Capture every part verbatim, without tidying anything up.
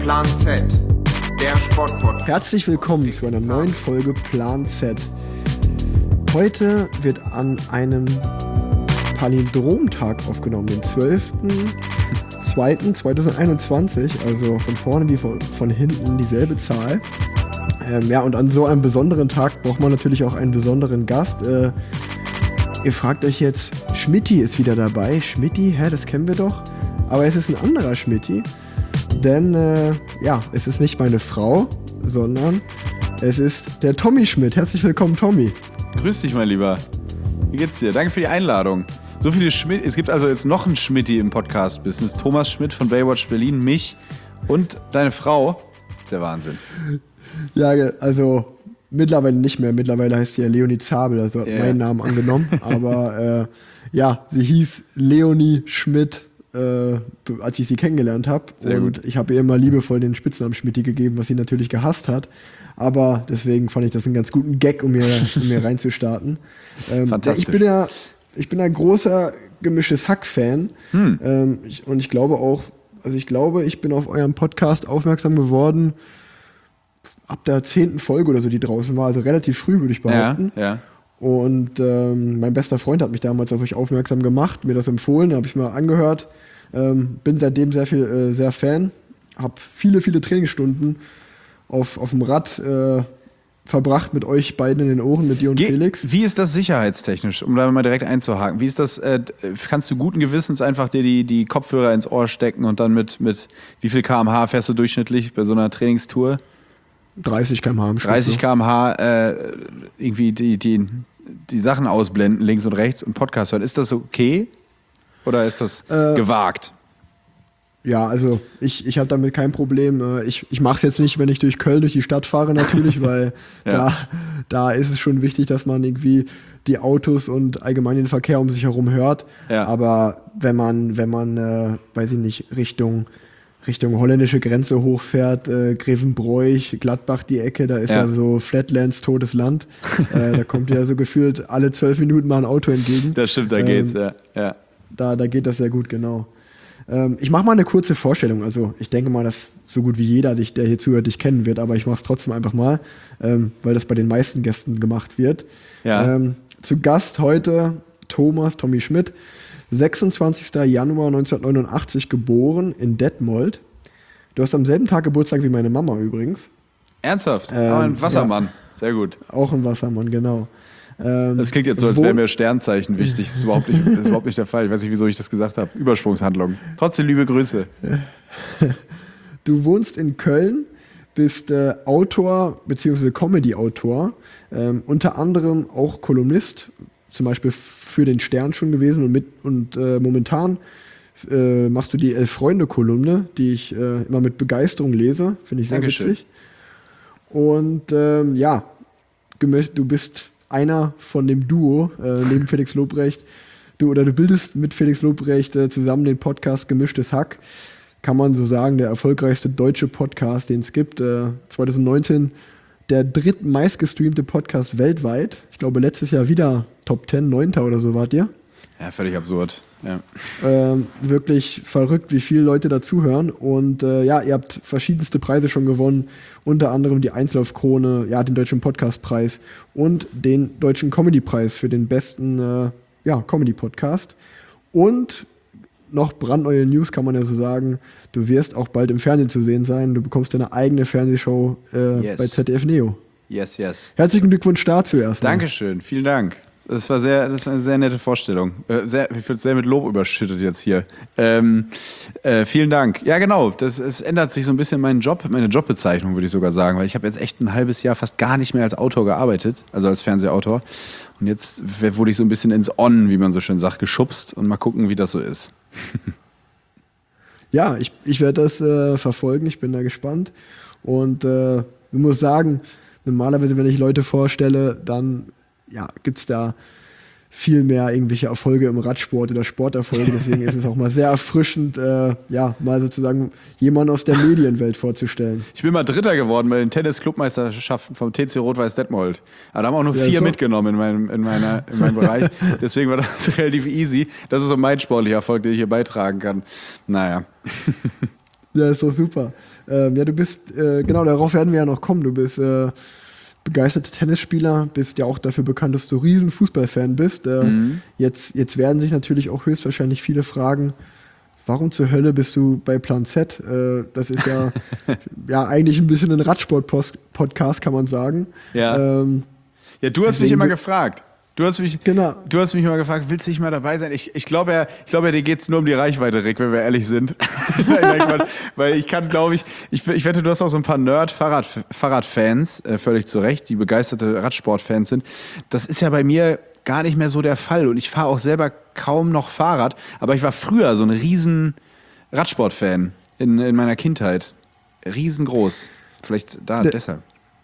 Plan Z, der Sportpodcast. Herzlich willkommen zu einer neuen Folge Plan Z. Heute wird an einem Palindromtag aufgenommen, den zwölften zweiten zweitausendeinundzwanzig, also von vorne wie von, von hinten dieselbe Zahl. Ähm, ja, und an so einem besonderen Tag braucht man natürlich auch einen besonderen Gast. Äh, ihr fragt euch jetzt, Schmitty ist wieder dabei. Schmitty, hä, das kennen wir doch. Aber es ist ein anderer Schmitty, denn äh, ja, es ist nicht meine Frau, sondern es ist der Tommy Schmidt. Herzlich willkommen, Tommy. Grüß dich, mein Lieber. Wie geht's dir? Danke für die Einladung. So viele Schmidt. Es gibt also jetzt noch einen Schmidti im Podcast-Business. Thomas Schmidt von Baywatch Berlin, mich und deine Frau. Das ist der Wahnsinn. Ja, also mittlerweile nicht mehr. Mittlerweile heißt sie ja Leonie Zabel, also hat Yeah. meinen Namen angenommen. Aber äh, ja, sie hieß Leonie Schmidt, äh, als ich sie kennengelernt habe. Sehr und gut. ich habe ihr immer liebevoll den Spitznamen Schmidti gegeben, was sie natürlich gehasst hat. Aber deswegen fand ich das einen ganz guten Gag, um mir, um mir reinzustarten. Ähm, Fantastisch. Ich bin ja, ich bin ein großer gemischtes Hack-Fan. Hm. Ähm, ich, und ich glaube auch, also ich glaube, ich bin auf euren Podcast aufmerksam geworden ab der zehnten Folge oder so, die draußen war, also relativ früh, würde ich behaupten. Ja, ja. Und ähm, mein bester Freund hat mich damals auf euch aufmerksam gemacht, mir das empfohlen, habe ich es mir angehört. Ähm, bin seitdem sehr viel, äh, sehr Fan, habe viele, viele Trainingsstunden auf, auf dem Rad äh, verbracht mit euch beiden in den Ohren, mit dir und Ge- Felix. Wie ist das sicherheitstechnisch, um da mal direkt einzuhaken? Wie ist das, äh, kannst du guten Gewissens einfach dir die, die Kopfhörer ins Ohr stecken und dann mit, mit wie viel Kilometer pro Stunde fährst du durchschnittlich bei so einer Trainingstour? dreißig Kilometer pro Stunde im Schnitt, dreißig Kilometer pro Stunde äh, irgendwie die, die, die Sachen ausblenden, links und rechts und Podcast hören. Ist das okay oder ist das Äh, gewagt? Ja, also ich, ich habe damit kein Problem. Äh, Ich, ich mache es jetzt nicht, wenn ich durch Köln, durch die Stadt fahre natürlich, weil Ja. da, da ist es schon wichtig, dass man irgendwie die Autos und allgemein den Verkehr um sich herum hört. Ja. Aber wenn man, wenn man, äh, weiß ich nicht, Richtung, Richtung holländische Grenze hochfährt, äh, Grevenbroich, Gladbach die Ecke, da ist ja, Ja. so Flatlands, totes Land. äh, da kommt ja so gefühlt alle zwölf Minuten mal ein Auto entgegen. Das stimmt, da Ähm, geht's, ja. ja. Da, da geht das sehr gut, genau. Ähm, ich mache mal eine kurze Vorstellung. Also ich denke mal, dass so gut wie jeder, dich, der hier zuhört, dich kennen wird, aber ich mache es trotzdem einfach mal, ähm, weil das bei den meisten Gästen gemacht wird. Ja. Ähm, zu Gast heute Thomas, Tommy Schmidt, sechsundzwanzigster Januar neunzehnhundertneunundachtzig geboren in Detmold. Du hast am selben Tag Geburtstag wie meine Mama übrigens. Ernsthaft? Ähm, Aber ein Wassermann. Sehr gut. Auch ein Wassermann, genau. Ähm, Das klingt jetzt so, als wohn- wäre mir Sternzeichen wichtig. Das ist überhaupt nicht, das ist überhaupt nicht der Fall. Ich weiß nicht, wieso ich das gesagt habe. Übersprungshandlung. Trotzdem liebe Grüße. Du wohnst in Köln, bist äh, Autor bzw. Comedy-Autor, ähm, unter anderem auch Kolumnist, zum Beispiel für den Stern schon gewesen und, mit, und äh, momentan äh, machst du die Elf-Freunde-Kolumne, die ich äh, immer mit Begeisterung lese, finde ich sehr Dankeschön. witzig. Und ähm, ja, gemö- du bist einer von dem Duo äh, neben Felix Lobrecht. Du oder du bildest mit Felix Lobrecht äh, zusammen den Podcast Gemischtes Hack. Kann man so sagen, der erfolgreichste deutsche Podcast, den es gibt. Äh, zweitausendneunzehn der drittmeistgestreamte Podcast weltweit. Ich glaube, letztes Jahr wieder Top zehn, neunter oder so wart ihr. Ja, völlig absurd. Ja. Ähm, wirklich verrückt, wie viele Leute dazuhören. Und äh, ja, ihr habt verschiedenste Preise schon gewonnen. Unter anderem die Einzlaufkrone, ja, den Deutschen Podcastpreis und den Deutschen Comedypreis für den besten äh, ja, Comedy-Podcast. Und noch brandneue News, kann man ja so sagen. Du wirst auch bald im Fernsehen zu sehen sein. Du bekommst deine eigene Fernsehshow äh, Yes. bei Z D F Neo. Yes, yes. Herzlichen Glückwunsch dazu erstmal. Dankeschön. Vielen Dank. Das war sehr, das war eine sehr nette Vorstellung. Äh, sehr, ich bin sehr mit Lob überschüttet jetzt hier. Ähm, äh, vielen Dank. Ja, genau. Das, es ändert sich so ein bisschen mein Job, meine Jobbezeichnung, würde ich sogar sagen, weil ich habe jetzt echt ein halbes Jahr fast gar nicht mehr als Autor gearbeitet, also als Fernsehautor. Und jetzt wurde ich so ein bisschen ins On, wie man so schön sagt, geschubst und mal gucken, wie das so ist. Ja, ich, ich werde das äh, verfolgen, ich bin da gespannt. Und äh, ich muss sagen, normalerweise, wenn ich Leute vorstelle, dann ja, gibt es da viel mehr irgendwelche Erfolge im Radsport oder Sporterfolge. Deswegen ist es auch mal sehr erfrischend, äh, ja, mal sozusagen jemanden aus der Medienwelt vorzustellen. Ich bin mal Dritter geworden bei den Tennis-Clubmeisterschaften vom T C Rot-Weiß Detmold. Aber da haben auch nur Ja, vier so. mitgenommen in meinem, in, meiner, in meinem Bereich. Deswegen war das relativ easy. Das ist so mein sportlicher Erfolg, den ich hier beitragen kann. Naja. Ja, ist doch super. Ähm, ja, du bist, äh, genau, darauf werden wir ja noch kommen. Du bist äh, begeisterter Tennisspieler, bist ja auch dafür bekannt, dass du riesen Fußballfan bist. Äh, Mhm. jetzt, jetzt werden sich natürlich auch höchstwahrscheinlich viele fragen, warum zur Hölle bist du bei Plan Z? Äh, das ist ja, ja eigentlich ein bisschen ein Radsport-Podcast, kann man sagen. Ja. Ähm, Ja, du hast mich deswegen immer wi- gefragt. Du hast mich, Genau. du hast mich immer gefragt, willst du nicht mal dabei sein? Ich, ich glaube, ja, ich glaube, ja, dir geht es nur um die Reichweite, Rick, wenn wir ehrlich sind. Nein, nein, Quatsch. Weil ich kann, glaube ich, ich, ich wette, du hast auch so ein paar Nerd-Fahrradfans, äh, völlig zu Recht, die begeisterte Radsportfans sind. Das ist ja bei mir gar nicht mehr so der Fall. Und ich fahre auch selber kaum noch Fahrrad. Aber ich war früher so ein riesen Radsportfan in, in meiner Kindheit. Riesengroß. Vielleicht da, Ne- deshalb.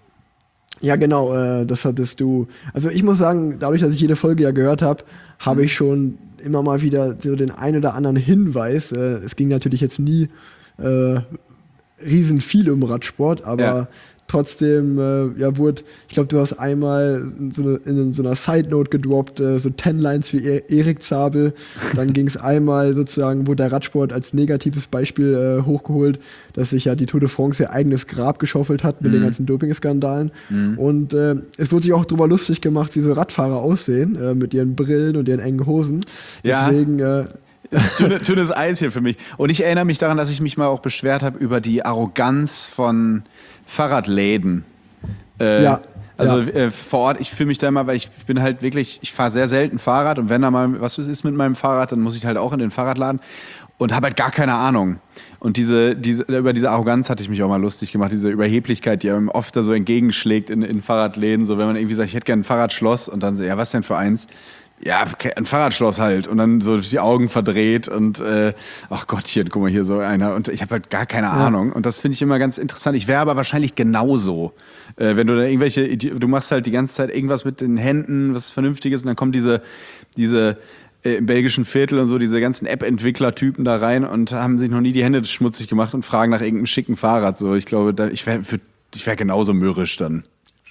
Ja, genau, äh, das hattest du. Also ich muss sagen, dadurch, dass ich jede Folge ja gehört habe, habe ich schon immer mal wieder so den einen oder anderen Hinweis. Äh, es ging natürlich jetzt nie äh, riesen viel um Radsport, aber Ja. trotzdem, äh, ja, wurde, ich glaube, du hast einmal so eine, in so einer Side-Note gedroppt, äh, so ten Lines wie e Erik Zabel. Dann ging es einmal sozusagen, wurde der Radsport als negatives Beispiel äh, hochgeholt, dass sich ja die Tour de France ihr eigenes Grab geschaufelt hat mit den ganzen Doping-Skandalen. Und äh, es wurde sich auch darüber lustig gemacht, wie so Radfahrer aussehen, äh, mit ihren Brillen und ihren engen Hosen. Ja. Deswegen, äh, Dünne, dünnes Eis hier für mich. Und ich erinnere mich daran, dass ich mich mal auch beschwert habe über die Arroganz von Fahrradläden. Äh, Ja, Also ja. Äh, vor Ort, ich fühle mich da immer, weil ich bin halt wirklich, ich fahre sehr selten Fahrrad und wenn da mal was ist mit meinem Fahrrad, dann muss ich halt auch in den Fahrradladen und habe halt gar keine Ahnung. Und diese, diese, über diese Arroganz hatte ich mich auch mal lustig gemacht, diese Überheblichkeit, die einem oft da so entgegenschlägt in, in Fahrradläden, so wenn man irgendwie sagt, ich hätte gerne ein Fahrradschloss und dann so, ja, was denn für eins? Ja, ein Fahrradschloss halt und dann so die Augen verdreht und äh, ach Gottchen, guck mal hier so einer und ich habe halt gar keine Ahnung und das finde ich immer ganz interessant. Ich wäre aber wahrscheinlich genauso, äh, wenn du da irgendwelche, Idi- du machst halt die ganze Zeit irgendwas mit den Händen, was Vernünftiges und dann kommen diese, diese äh, im belgischen Viertel und so, diese ganzen App-Entwickler-Typen da rein und haben sich noch nie die Hände schmutzig gemacht und fragen nach irgendeinem schicken Fahrrad. So, ich glaube, da, ich wäre ich wär genauso mürrisch dann.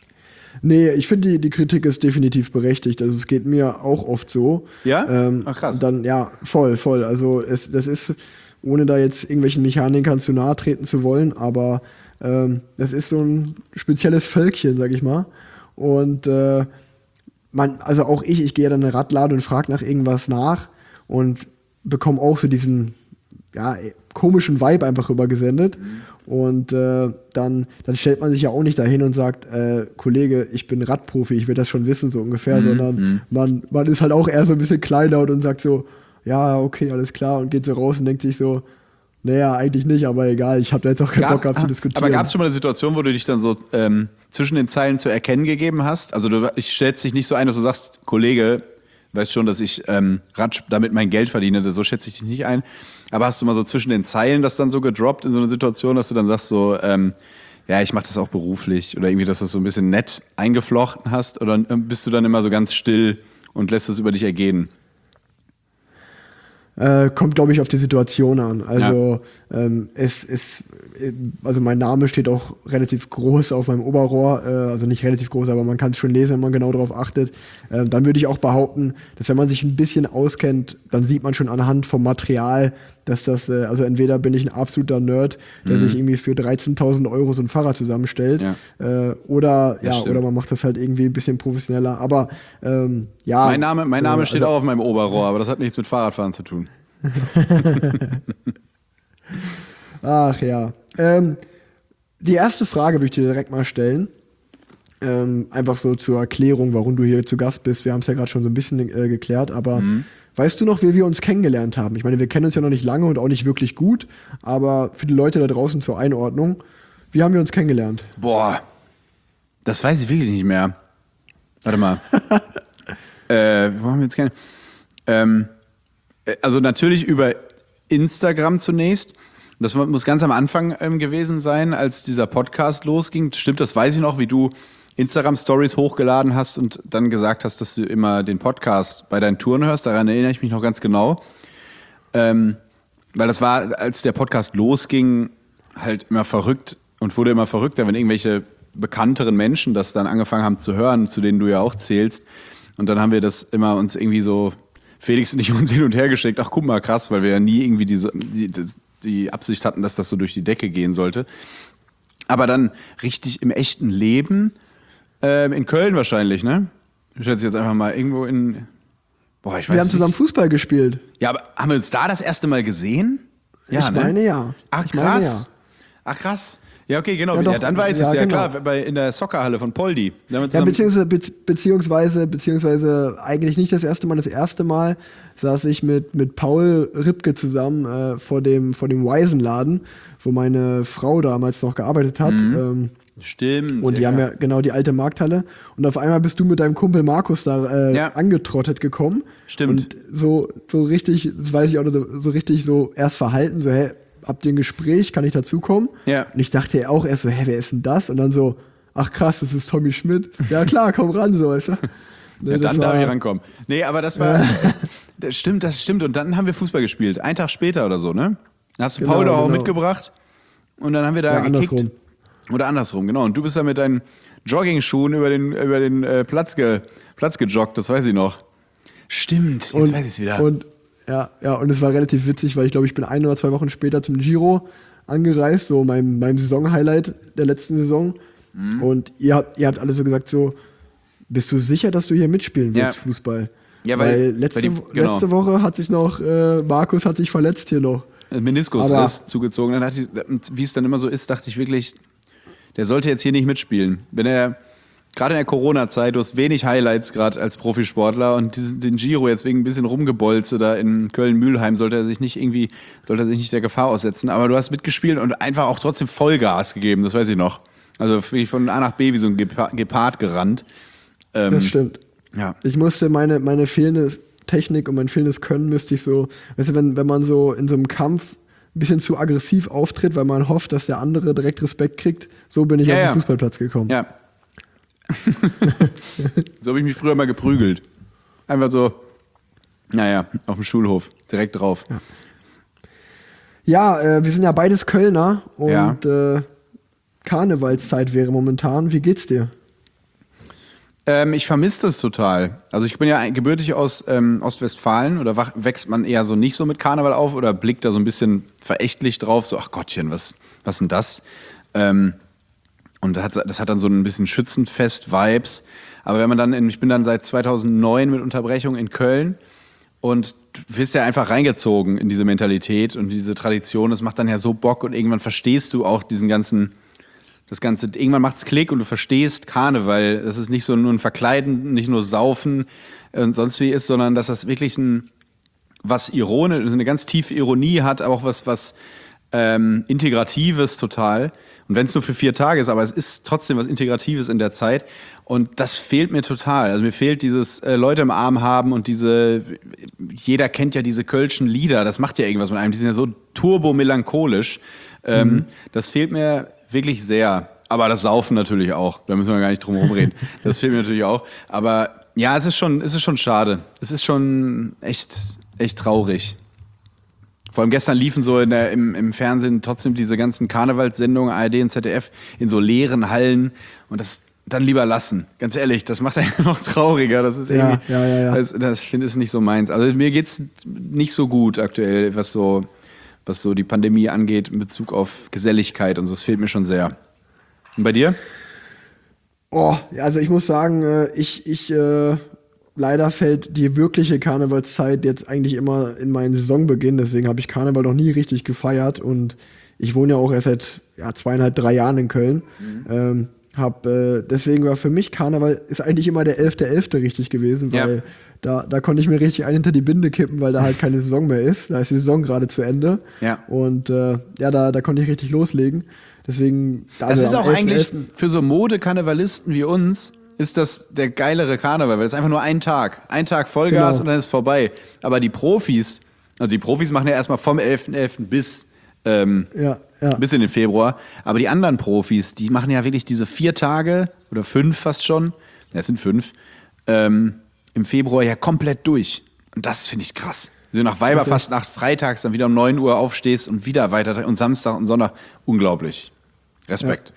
Nee, ich finde, die, die Kritik ist definitiv berechtigt. Also es geht mir auch oft so. Ja? Ähm, Ach, krass. und dann, ja, voll, voll. Also es, das ist, ohne da jetzt irgendwelchen Mechanikern zu nahe treten zu wollen, aber ähm, das ist so ein spezielles Völkchen, sag ich mal. Und äh, man, also auch ich, ich gehe dann in eine Radladen und frage nach irgendwas nach und bekomme auch so diesen ja, komischen Vibe einfach rübergesendet. Und äh, dann, dann stellt man sich ja auch nicht dahin und sagt, äh, Kollege, ich bin Radprofi, ich will das schon wissen, so ungefähr, sondern man, man ist halt auch eher so ein bisschen kleinlaut und sagt so, ja, okay, alles klar, und geht so raus und denkt sich so, naja, eigentlich nicht, aber egal, ich habe da jetzt auch keinen Bock gehabt zu diskutieren. Aber gab es schon mal eine Situation, wo du dich dann so ähm, zwischen den Zeilen zu erkennen gegeben hast? Also du ich stellst dich nicht so ein, dass du sagst, Kollege, weißt schon, dass ich ähm, Rad, damit mein Geld verdiene, so schätze ich dich nicht ein. Aber hast du mal so zwischen den Zeilen das dann so gedroppt in so eine Situation, dass du dann sagst so, ähm, ja, ich mache das auch beruflich oder irgendwie, dass du das so ein bisschen nett eingeflochten hast oder ähm, bist du dann immer so ganz still und lässt es über dich ergehen? Äh, kommt, glaube ich, auf die Situation an. Also ähm, es ist, also mein Name steht auch relativ groß auf meinem Oberrohr, äh, also nicht relativ groß, aber man kann es schon lesen, wenn man genau darauf achtet. Äh, dann würde ich auch behaupten, dass wenn man sich ein bisschen auskennt, dann sieht man schon anhand vom Material, dass das, äh, also entweder bin ich ein absoluter Nerd, der Mhm. sich irgendwie für dreizehntausend Euro so ein Fahrrad zusammenstellt, Ja. äh, oder ja, stimmt. oder man macht das halt irgendwie ein bisschen professioneller. Aber ähm, ja. Mein Name, mein Name äh, steht also- auch auf meinem Oberrohr, aber das hat nichts mit Fahrradfahren zu tun. Ach ja. Ähm, die erste Frage würde ich dir direkt mal stellen. Ähm, einfach so zur Erklärung, warum du hier zu Gast bist. Wir haben es ja gerade schon so ein bisschen äh, geklärt, aber weißt du noch, wie wir uns kennengelernt haben? Ich meine, wir kennen uns ja noch nicht lange und auch nicht wirklich gut, aber für die Leute da draußen zur Einordnung, wie haben wir uns kennengelernt? Boah, das weiß ich wirklich nicht mehr. Warte mal. äh, wo haben wir uns kennen? Ähm, äh, also natürlich über Instagram zunächst. Das war- muss ganz am Anfang ähm, gewesen sein, als dieser Podcast losging. Stimmt, das weiß ich noch, wie du Instagram-Stories hochgeladen hast und dann gesagt hast, dass du immer den Podcast bei deinen Touren hörst. Daran erinnere ich mich noch ganz genau. Ähm, weil das war, als der Podcast losging, halt immer verrückt und wurde immer verrückter, wenn irgendwelche bekannteren Menschen das dann angefangen haben zu hören, zu denen du ja auch zählst. Und dann haben wir das immer uns irgendwie so, Felix und ich, uns hin und her geschickt. Ach, guck mal, krass, weil wir ja nie irgendwie diese, die, das, die Absicht hatten, dass das so durch die Decke gehen sollte. Aber dann richtig im echten Leben, äh, in Köln wahrscheinlich, ne? Ich schätze jetzt einfach mal irgendwo in. Boah, ich weiß Wir haben nicht. zusammen Fußball gespielt. Ja, aber haben wir uns da das erste Mal gesehen? Ja, ich meine ja. Ach Ich krass. meine, ja. Ach krass. Ja, okay, genau. Ja, Ja, doch. dann weiß Ja, es ja, genau. klar, bei, in der Soccerhalle von Poldi. Da haben wir Ja, zusammen- beziehungsweise, be beziehungsweise, beziehungsweise eigentlich nicht das erste Mal. Das erste Mal saß ich mit, mit Paul Ripke zusammen äh, vor dem, vor dem Waisenladen, wo meine Frau damals noch gearbeitet hat. Mhm. Ähm, Stimmt. und die haben ja genau die alte Markthalle. Und auf einmal bist du mit deinem Kumpel Markus da äh, Ja. angetrottet gekommen. Stimmt. Und so, so richtig, das weiß ich auch, so, so richtig so erst verhalten, so, hä, habt ihr ein Gespräch, kann ich dazukommen? Ja. Und ich dachte auch erst so, hä, wer ist denn das? Und dann so, ach krass, das ist Tommy Schmidt. Ja klar, komm ran, so, weißt du. Ne, Ja, das dann darf war- ich rankommen. Nee, aber das war. Das stimmt, das stimmt. Und dann haben wir Fußball gespielt. Einen Tag später oder so, ne? Dann hast du Genau, Paul doch auch genau. mitgebracht. Und dann haben wir da Ja, gekickt. andersrum. Oder andersrum, genau. Und du bist dann mit deinen Jogging-Schuhen über den, über den äh, Platz, ge, Platz gejoggt, das weiß ich noch. Stimmt, jetzt Und, weiß ich es wieder. Und, ja, ja, und es war relativ witzig, weil ich glaube, ich bin ein oder zwei Wochen später zum Giro angereist, so meinem, meinem Saison-Highlight der letzten Saison. Mhm. Und ihr habt, ihr habt alle so gesagt, so, bist du sicher, dass du hier mitspielen willst, Ja. Fußball? Ja, weil- letzte, weil die- genau. letzte Woche hat sich noch, äh, Markus hat sich verletzt hier noch. Meniskusriss zugezogen. Dann hatte ich, und wie es dann immer so ist, dachte ich wirklich, der sollte jetzt hier nicht mitspielen. Wenn er, gerade in der Corona-Zeit, du hast wenig Highlights gerade als Profisportler und diesen, den Giro jetzt wegen ein bisschen Rumgebolze da in Köln-Mühlheim sollte er sich nicht irgendwie, sollte er sich nicht der Gefahr aussetzen. Aber du hast mitgespielt und einfach auch trotzdem Vollgas gegeben, das weiß ich noch. Also von A nach B wie so ein Gepa- Gepard gerannt. Ähm, Das stimmt. Ja. Ich musste meine, meine fehlende Technik und mein fehlendes Können müsste ich so, weißt du, wenn, wenn man so in so einem Kampf ein bisschen zu aggressiv auftritt, weil man hofft, dass der andere direkt Respekt kriegt, so bin ich Ja, auf den ja. Fußballplatz gekommen. Ja. So habe ich mich früher mal geprügelt. Einfach so, naja, auf dem Schulhof, direkt drauf. Ja, äh, wir sind ja beides Kölner Ja. und äh, Karnevalszeit wäre momentan. Wie geht's dir? Ähm, ich vermisse das total. Also ich bin ja ein- gebürtig aus ähm, Ostwestfalen oder wach, wächst man eher so nicht so mit Karneval auf oder blickt da so ein bisschen verächtlich drauf, so ach Gottchen, was, was denn das? Ähm, und das hat, das hat dann so ein bisschen Schützenfest-Vibes. Aber wenn man dann, in, ich bin dann seit zweitausendneun mit Unterbrechung in Köln und du wirst ja einfach reingezogen in diese Mentalität und diese Tradition. Das macht dann ja so Bock und irgendwann verstehst du auch diesen ganzen, das Ganze, irgendwann macht's Klick und du verstehst Karneval. Das ist nicht so nur ein Verkleiden, nicht nur Saufen und sonst wie ist, sondern dass das wirklich ein, was ironisch, eine ganz tiefe Ironie hat, aber auch was, was ähm, Integratives total. Und wenn es nur für vier Tage ist, aber es ist trotzdem was Integratives in der Zeit. Und das fehlt mir total. Also mir fehlt dieses äh, Leute im Arm haben und diese, jeder kennt ja diese kölschen Lieder, das macht ja irgendwas mit einem, die sind ja so turbo-melancholisch. Ähm, Mhm. Das fehlt mir wirklich sehr. Aber das Saufen natürlich auch, da müssen wir gar nicht drum herum reden. Das fehlt mir natürlich auch. Aber ja, es ist schon, es ist schon schade. Es ist schon echt, echt traurig. Vor allem gestern liefen so in der, im, im Fernsehen trotzdem diese ganzen Karnevalssendungen, A R D und Z D F, in so leeren Hallen. Und das dann lieber lassen. Ganz ehrlich, das macht einen noch trauriger. Das ist Ja, irgendwie, ja, ja, ja. das, das finde ich nicht so meins. Also mir geht's nicht so gut aktuell, was so, was so die Pandemie angeht in Bezug auf Geselligkeit und so. Das fehlt mir schon sehr. Und bei dir? Oh, ja, also ich muss sagen, äh, ich, ich äh, leider fällt die wirkliche Karnevalszeit jetzt eigentlich immer in meinen Saisonbeginn, deswegen habe ich Karneval noch nie richtig gefeiert und ich wohne ja auch erst seit ja, zweieinhalb, drei Jahren in Köln. Mhm. Ähm, hab, äh, deswegen war für mich Karneval ist eigentlich immer der elfte elfte richtig gewesen, weil Ja. da, da konnte ich mir richtig einen hinter die Binde kippen, weil da halt keine Saison mehr ist. Da ist die Saison gerade zu Ende. Ja. Und äh, ja, da, da konnte ich richtig loslegen. Deswegen, Das also ist am auch elften eigentlich elften für so Mode-Karnevalisten wie uns ist das der geilere Karneval, weil es ist einfach nur ein Tag. Ein Tag Vollgas Genau. und dann ist es vorbei. Aber die Profis, also die Profis machen ja erstmal vom elften elften bis, ähm, Ja, ja. bis in den Februar. Aber die anderen Profis, die machen ja wirklich diese vier Tage oder fünf fast schon, ja, es sind fünf, ähm, im Februar ja komplett durch. Und das finde ich krass. Wenn du nach Weiberfastnacht freitags dann wieder um neun Uhr aufstehst und wieder weiter und Samstag und Sonntag, unglaublich. Respekt.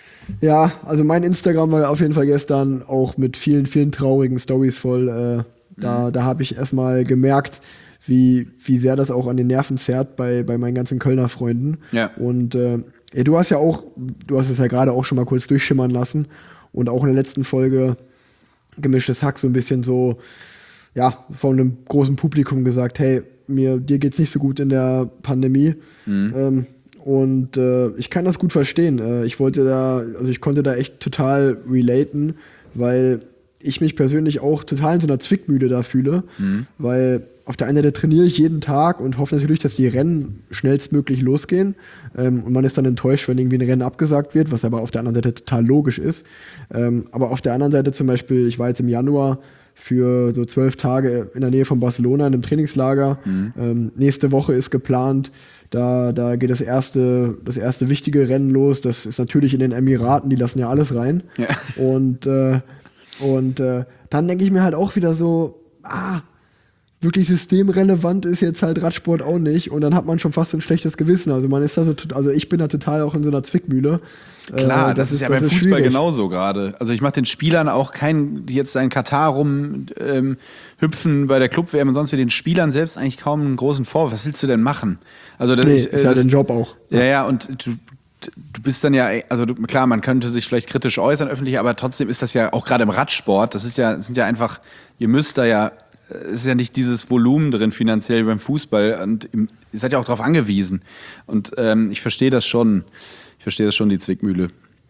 Ja, also mein Instagram war auf jeden Fall gestern auch mit vielen, vielen traurigen Stories voll. Äh, Da, da habe ich erstmal gemerkt, wie, wie sehr das auch an den Nerven zerrt bei, bei meinen ganzen Kölner Freunden. Ja. Und äh, ja, du hast ja auch, du hast es ja gerade auch schon mal kurz durchschimmern lassen und auch in der letzten Folge Gemischtes Hack so ein bisschen so, ja, von einem großen Publikum gesagt, hey, mir, dir geht's nicht so gut in der Pandemie. Mhm. Ähm, und äh, ich kann das gut verstehen. Äh, ich wollte da, also ich konnte da echt total relaten, weil ich mich persönlich auch total in so einer Zwickmühle da fühle, mhm. weil auf der einen Seite trainiere ich jeden Tag und hoffe natürlich, dass die Rennen schnellstmöglich losgehen. Ähm, und man ist dann enttäuscht, wenn irgendwie ein Rennen abgesagt wird, was aber auf der anderen Seite total logisch ist. Ähm, aber auf der anderen Seite zum Beispiel, ich war jetzt im Januar für so zwölf Tage in der Nähe von Barcelona in einem Trainingslager. Mhm. Ähm, nächste Woche ist geplant, da, da geht das erste, das erste wichtige Rennen los. Das ist natürlich in den Emiraten, die lassen ja alles rein. Ja. Und, äh, und äh, dann denke ich mir halt auch wieder so, ah, wirklich systemrelevant ist jetzt halt Radsport auch nicht und dann hat man schon fast so ein schlechtes Gewissen. Also man ist da so, also ich bin da total auch in so einer Zwickmühle. Klar, äh, das, das ist ja das beim ist Fußball schwierig. Genauso gerade. Also ich mache den Spielern auch keinen, die jetzt in Katar rum ähm, hüpfen bei der Club-W M und sonst wie den Spielern selbst eigentlich kaum einen großen Vorwurf. Was willst du denn machen? Also das nee, ich, äh, ist ja dein Job auch. Ja, ja, und du, du bist dann ja, also du, klar, man könnte sich vielleicht kritisch äußern öffentlich, aber trotzdem ist das ja auch gerade im Radsport, das ist ja, sind ja einfach, ihr müsst da ja es ist ja nicht dieses Volumen drin finanziell wie beim Fußball und ihr seid ja auch darauf angewiesen und ähm, ich verstehe das schon, ich verstehe das schon, die Zwickmühle.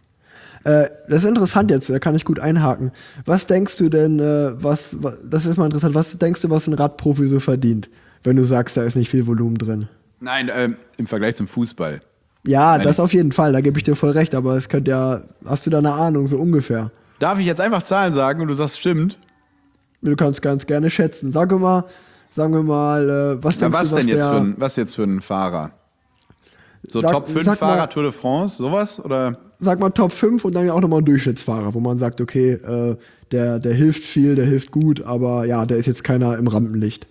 Äh, das ist interessant jetzt, da kann ich gut einhaken. Was denkst du denn, äh, was, was, das ist mal interessant, was denkst du, was ein Radprofi so verdient, wenn du sagst, da ist nicht viel Volumen drin? Nein, ähm, im Vergleich zum Fußball. Ja, Nein. Das auf jeden Fall, da gebe ich dir voll recht, aber es könnte ja, hast du da eine Ahnung, so ungefähr? Darf ich jetzt einfach Zahlen sagen und du sagst, stimmt? Du kannst ganz gerne schätzen. Sag mal, sagen wir mal, äh, was denkst ja, was du, was denn jetzt der, für ein, was jetzt für ein Fahrer? So sag, Top fünf Fahrer mal, Tour de France, sowas? Oder? Sag mal Top fünf und dann auch nochmal ein Durchschnittsfahrer, wo man sagt, okay, äh, der, der hilft viel, der hilft gut, aber ja, der ist jetzt keiner im Rampenlicht.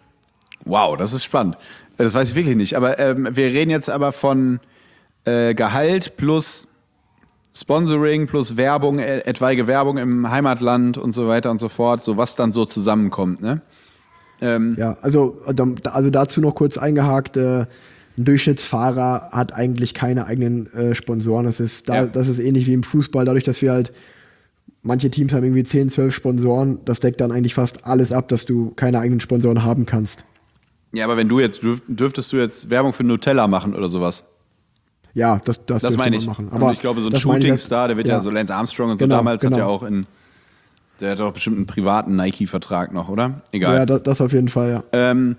Wow, das ist spannend. Das weiß ich wirklich nicht. Aber ähm, wir reden jetzt aber von äh, Gehalt plus Sponsoring plus Werbung, äh, etwaige Werbung im Heimatland und so weiter und so fort, so was dann so zusammenkommt, ne? Ähm, ja, also, also dazu noch kurz eingehakt, äh, ein Durchschnittsfahrer hat eigentlich keine eigenen äh, Sponsoren. Das ist, da, ja. das ist ähnlich wie im Fußball, dadurch, dass wir halt, manche Teams haben irgendwie zehn, zwölf Sponsoren, das deckt dann eigentlich fast alles ab, dass du keine eigenen Sponsoren haben kannst. Ja, aber wenn du jetzt, dürf, dürftest du jetzt Werbung für Nutella machen oder sowas? Ja, das, das, das meine ich. Man machen. Aber und ich glaube, so ein Shootingstar, der wird ja, ja so Lance Armstrong und so genau, damals genau. hat ja auch in, der hat doch bestimmt einen privaten Nike-Vertrag noch, oder? Egal. Ja, das, das auf jeden Fall, ja. Ähm,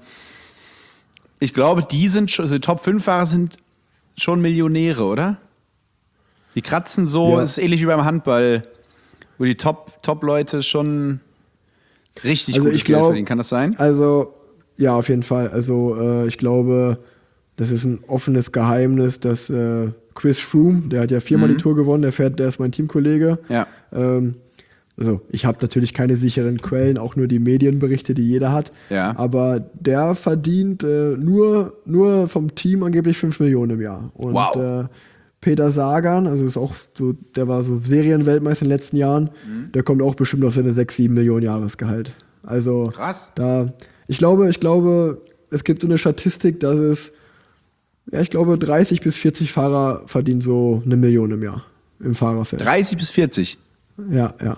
ich glaube, die sind schon, also die Top fünf Fahrer sind schon Millionäre, oder? Die kratzen so, ja. Ist ähnlich wie beim Handball, wo die Top, Top-Leute schon richtig also gutes ich Geld glaub, verdienen. Kann das sein? Also, ja, auf jeden Fall. Also, äh, ich glaube, das ist ein offenes Geheimnis, dass äh, Chris Froome, der hat ja viermal mhm. die Tour gewonnen, der fährt, der ist mein Teamkollege. Ja. Ähm, also ich habe natürlich keine sicheren Quellen, auch nur die Medienberichte, die jeder hat. Ja. Aber der verdient äh, nur, nur vom Team angeblich fünf Millionen im Jahr. Und wow. äh, Peter Sagan, also ist auch so, der war so Serienweltmeister in den letzten Jahren, mhm. der kommt auch bestimmt auf seine sechs, sieben Millionen Jahresgehalt. Also krass. Da, ich glaube, ich glaube, es gibt so eine Statistik, dass es Ja, ich glaube, dreißig bis vierzig Fahrer verdienen so eine Million im Jahr im Fahrerfeld. dreißig bis vierzig? Ja, ja.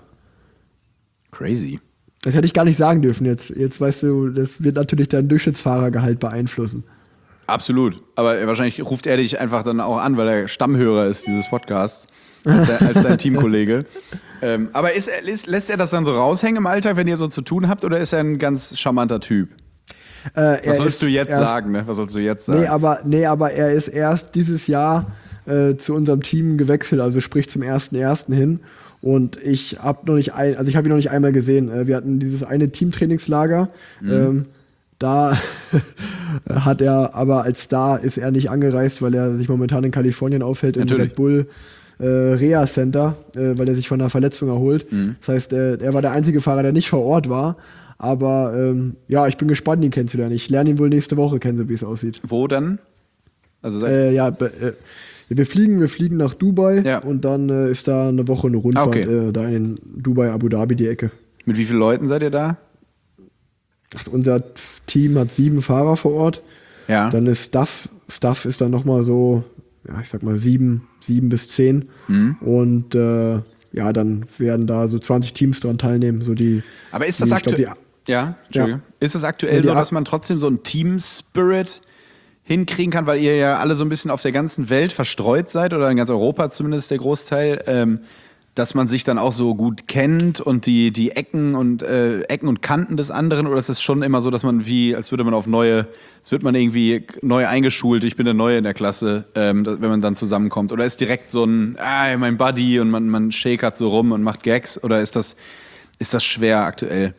Crazy. Das hätte ich gar nicht sagen dürfen jetzt. Jetzt weißt du, das wird natürlich dein Durchschnittsfahrergehalt beeinflussen. Absolut. Aber wahrscheinlich ruft er dich einfach dann auch an, weil er Stammhörer ist dieses Podcasts, als, er, als dein Teamkollege. ähm, aber ist, ist, lässt er das dann so raushängen im Alltag, wenn ihr so zu tun habt, oder ist er ein ganz charmanter Typ? Äh, Was sollst ist, du jetzt ist, sagen, ne? Was sollst du jetzt sagen? Nee, aber, nee, aber er ist erst dieses Jahr äh, zu unserem Team gewechselt, also sprich zum ersten ersten hin. Und ich habe noch nicht ein, also ich habe ihn noch nicht einmal gesehen. Äh, wir hatten dieses eine Teamtrainingslager. Mhm. Ähm, da hat er, aber als Star ist er nicht angereist, weil er sich momentan in Kalifornien aufhält, im Red Bull äh, Reha Center, äh, weil er sich von einer Verletzung erholt. Mhm. Das heißt, äh, er war der einzige Fahrer, der nicht vor Ort war. Aber ähm, ja, ich bin gespannt, ihn kennenzulernen. Ich lerne ihn wohl nächste Woche kennen, so wie es aussieht. Wo dann? Also äh, ja, be, äh, wir fliegen, wir fliegen nach Dubai ja. und dann äh, ist da eine Woche eine Rundfahrt, okay. äh, da in Dubai, Abu Dhabi die Ecke. Mit wie vielen Leuten seid ihr da? ach, unser Team hat sieben Fahrer vor Ort. Ja. Dann ist Staff, Staff ist dann nochmal so, ja, ich sag mal sieben, sieben bis zehn. Mhm. Und äh, ja, dann werden da so zwanzig Teams dran teilnehmen. So die, Aber ist das die, ich glaub, aktuell? Ja, Entschuldigung. Ja. Ist es aktuell Ja, die so, A- dass man trotzdem so einen Team-Spirit hinkriegen kann, weil ihr ja alle so ein bisschen auf der ganzen Welt verstreut seid oder in ganz Europa zumindest der Großteil, ähm, dass man sich dann auch so gut kennt und die, die Ecken und äh, Ecken und Kanten des anderen, oder ist es schon immer so, dass man wie, als würde man auf neue, als wird man irgendwie neu eingeschult, ich bin der Neue in der Klasse, ähm, wenn man dann zusammenkommt, oder ist direkt so ein, ah, mein Buddy und man, man shakert so rum und macht Gags, oder ist das, ist das schwer aktuell?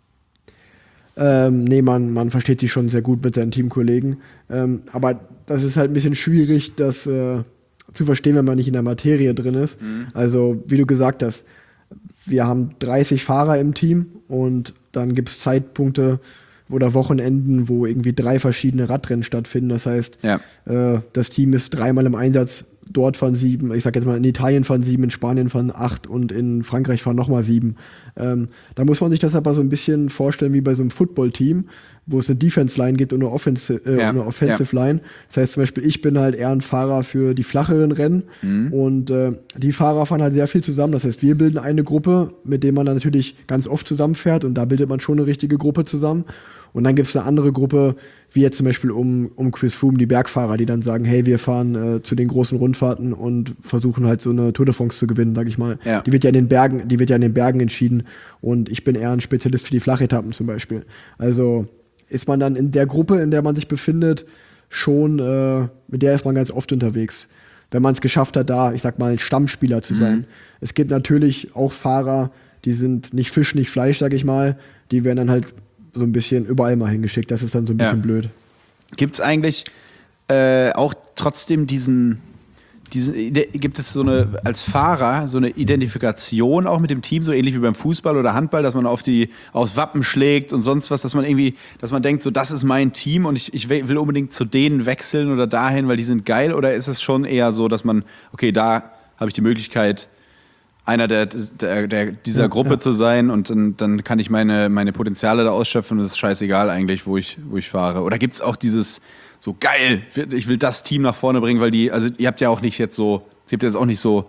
Ähm, nee, man, man versteht sich schon sehr gut mit seinen Teamkollegen. Ähm, aber das ist halt ein bisschen schwierig, das äh, zu verstehen, wenn man nicht in der Materie drin ist. Mhm. Also, wie du gesagt hast, wir haben dreißig Fahrer im Team und dann gibt es Zeitpunkte oder Wochenenden, wo irgendwie drei verschiedene Radrennen stattfinden. Das heißt, Ja. äh, das Team ist dreimal im Einsatz. Dort fahren sieben, ich sag jetzt mal, in Italien fahren sieben, in Spanien fahren acht und in Frankreich fahren nochmal sieben. Ähm, da muss man sich das aber so ein bisschen vorstellen wie bei so einem Football-Team, wo es eine Defense-Line gibt und eine, Offensi- äh, Ja, eine Offensive-Line. Das heißt zum Beispiel, ich bin halt eher ein Fahrer für die flacheren Rennen Mhm. und äh, die Fahrer fahren halt sehr viel zusammen. Das heißt, wir bilden eine Gruppe, mit der man dann natürlich ganz oft zusammenfährt und da bildet man schon eine richtige Gruppe zusammen. Und dann gibt es eine andere Gruppe, wie jetzt zum Beispiel um, um Chris Froome, die Bergfahrer, die dann sagen, hey, wir fahren äh, zu den großen Rundfahrten und versuchen halt so eine Tour de France zu gewinnen, sag ich mal. Ja. Die wird ja in den Bergen, die wird ja in den Bergen entschieden und ich bin eher ein Spezialist für die Flachetappen zum Beispiel. Also ist man dann in der Gruppe, in der man sich befindet, schon, äh, mit der ist man ganz oft unterwegs. Wenn man es geschafft hat, da, ich sag mal, ein Stammspieler zu sein. Mhm. Es gibt natürlich auch Fahrer, die sind nicht Fisch, nicht Fleisch, sag ich mal, die werden dann halt so ein bisschen überall mal hingeschickt. Das ist dann so ein bisschen Ja. blöd. Gibt es eigentlich äh, auch trotzdem diesen, diesen, ide- gibt es so eine, als Fahrer, so eine Identifikation auch mit dem Team, so ähnlich wie beim Fußball oder Handball, dass man auf die, aufs Wappen schlägt und sonst was, dass man irgendwie, dass man denkt, so, das ist mein Team und ich, ich will unbedingt zu denen wechseln oder dahin, weil die sind geil, oder ist es schon eher so, dass man, okay, da habe ich die Möglichkeit, einer der, der, der dieser Ja, Gruppe ja. zu sein und dann, dann kann ich meine, meine Potenziale da ausschöpfen und es ist scheißegal eigentlich, wo ich, wo ich fahre. Oder gibt es auch dieses, so geil, ich will das Team nach vorne bringen, weil die, also ihr habt ja auch nicht jetzt so, ihr habt jetzt auch nicht so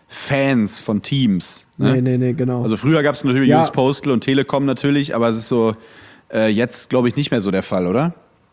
Fans von Teams. Ne? Nee, nee, nee, genau. Also früher gab es natürlich Ja. U S Postal und Telekom natürlich, aber es ist so, äh, jetzt glaube ich nicht mehr so der Fall, oder?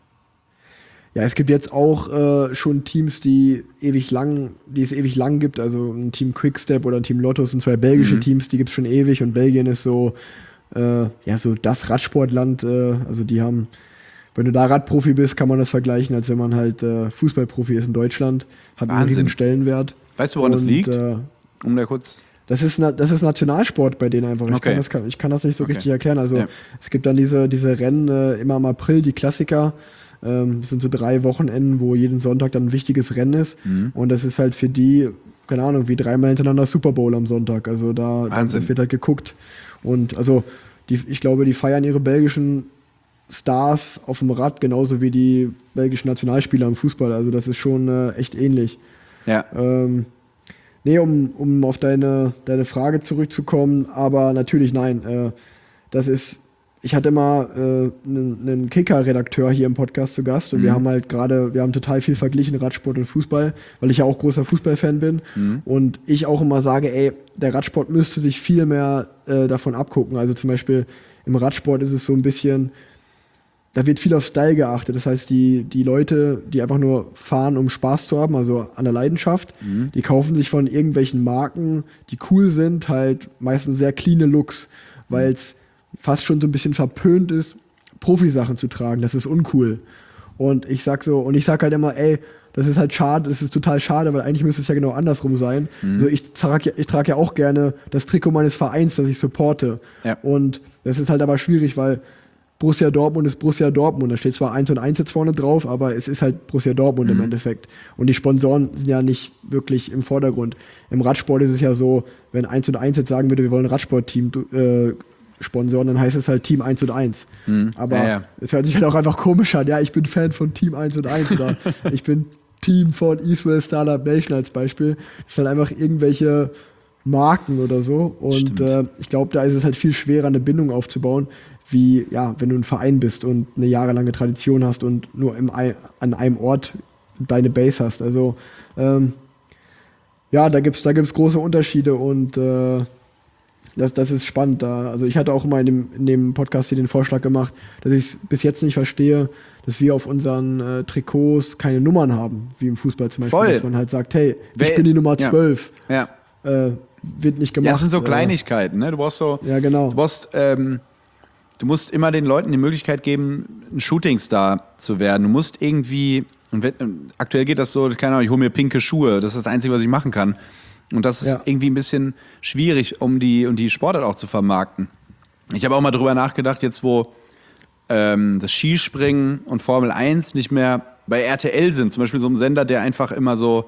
Ja, es gibt jetzt auch äh, schon Teams, die ewig lang, die es ewig lang gibt. Also ein Team Quickstep oder ein Team Lotto sind zwei belgische Mhm. Teams, die gibt es schon ewig und Belgien ist so, äh, ja, so das Radsportland. Äh, also die haben, wenn du da Radprofi bist, kann man das vergleichen, als wenn man halt äh, Fußballprofi ist in Deutschland. Hat einen Wahnsinn. riesen Stellenwert. Weißt du, woran das Und, liegt? Äh, Um da kurz. Das ist, na, das ist Nationalsport bei denen einfach. Ich, Okay. kann, das, kann, ich kann das nicht so Okay. richtig erklären. Also Ja. es gibt dann diese, diese Rennen äh, immer im April, die Klassiker. Ähm, das sind so drei Wochenenden, wo jeden Sonntag dann ein wichtiges Rennen ist. Mhm. Und das ist halt für die, keine Ahnung, wie dreimal hintereinander Super Bowl am Sonntag. Also da, Wahnsinn. das wird halt geguckt. Und also die, ich glaube, die feiern ihre belgischen Stars auf dem Rad genauso wie die belgischen Nationalspieler im Fußball. Also das ist schon äh, echt ähnlich. Ja. Ähm, nee, um, um auf deine, deine Frage zurückzukommen, aber natürlich nein. Äh, das ist, ich hatte mal äh, einen, einen Kicker-Redakteur hier im Podcast zu Gast und Mhm. wir haben halt gerade, wir haben total viel verglichen, Radsport und Fußball, weil ich ja auch großer Fußballfan bin Mhm. und ich auch immer sage, ey, der Radsport müsste sich viel mehr äh, davon abgucken. Also zum Beispiel im Radsport ist es so ein bisschen, da wird viel auf Style geachtet. Das heißt, die, die Leute, die einfach nur fahren, um Spaß zu haben, also an der Leidenschaft, Mhm. die kaufen sich von irgendwelchen Marken, die cool sind, halt meistens sehr cleane Looks, weil es fast schon so ein bisschen verpönt ist, Profisachen zu tragen. Das ist uncool. Und ich sag so, und ich sag halt immer, ey, das ist halt schade, das ist total schade, weil eigentlich müsste es ja genau andersrum sein. Mhm. Also ich trage ja, ich trage ja auch gerne das Trikot meines Vereins, das ich supporte. Ja. Und das ist halt aber schwierig, weil Borussia Dortmund ist Borussia Dortmund. Da steht zwar eins und eins jetzt vorne drauf, aber es ist halt Borussia Dortmund Mhm. im Endeffekt. Und die Sponsoren sind ja nicht wirklich im Vordergrund. Im Radsport ist es ja so, wenn eins und eins jetzt sagen würde, wir wollen ein Radsportteam äh, sponsoren, dann heißt es halt Team eins und eins. Mhm. Aber Ja, ja. es hört sich halt auch einfach komisch an. Ja, ich bin Fan von Team eins und eins oder ich bin Team von Israel Startup Nation als Beispiel. Das sind halt einfach irgendwelche Marken oder so. Und äh, ich glaube, da ist es halt viel schwerer, eine Bindung aufzubauen, wie ja, wenn du ein Verein bist und eine jahrelange Tradition hast und nur im, an einem Ort deine Base hast. Also ähm, ja, da gibt es da gibt's große Unterschiede und äh, das, das ist spannend da. Also ich hatte auch mal in dem, in dem Podcast hier den Vorschlag gemacht, dass ich es bis jetzt nicht verstehe, dass wir auf unseren äh, Trikots keine Nummern haben, wie im Fußball zum Beispiel. Voll. Dass man halt sagt, hey, Wer, ich bin die Nummer ja. zwölf. Ja. Äh, wird nicht gemacht. Ja, das sind so äh, Kleinigkeiten, ne? Du brauchst so, Ja, genau. du brauchst, ähm, du musst immer den Leuten die Möglichkeit geben, ein Shootingstar zu werden. Du musst irgendwie, und wenn, aktuell geht das so, keine Ahnung, ich hole mir pinke Schuhe, das ist das Einzige, was ich machen kann. Und das ist Ja. irgendwie ein bisschen schwierig, um die, um die Sportart auch zu vermarkten. Ich habe auch mal drüber nachgedacht, jetzt wo ähm, das Skispringen und Formel eins nicht mehr bei R T L sind, zum Beispiel so ein Sender, der einfach immer so,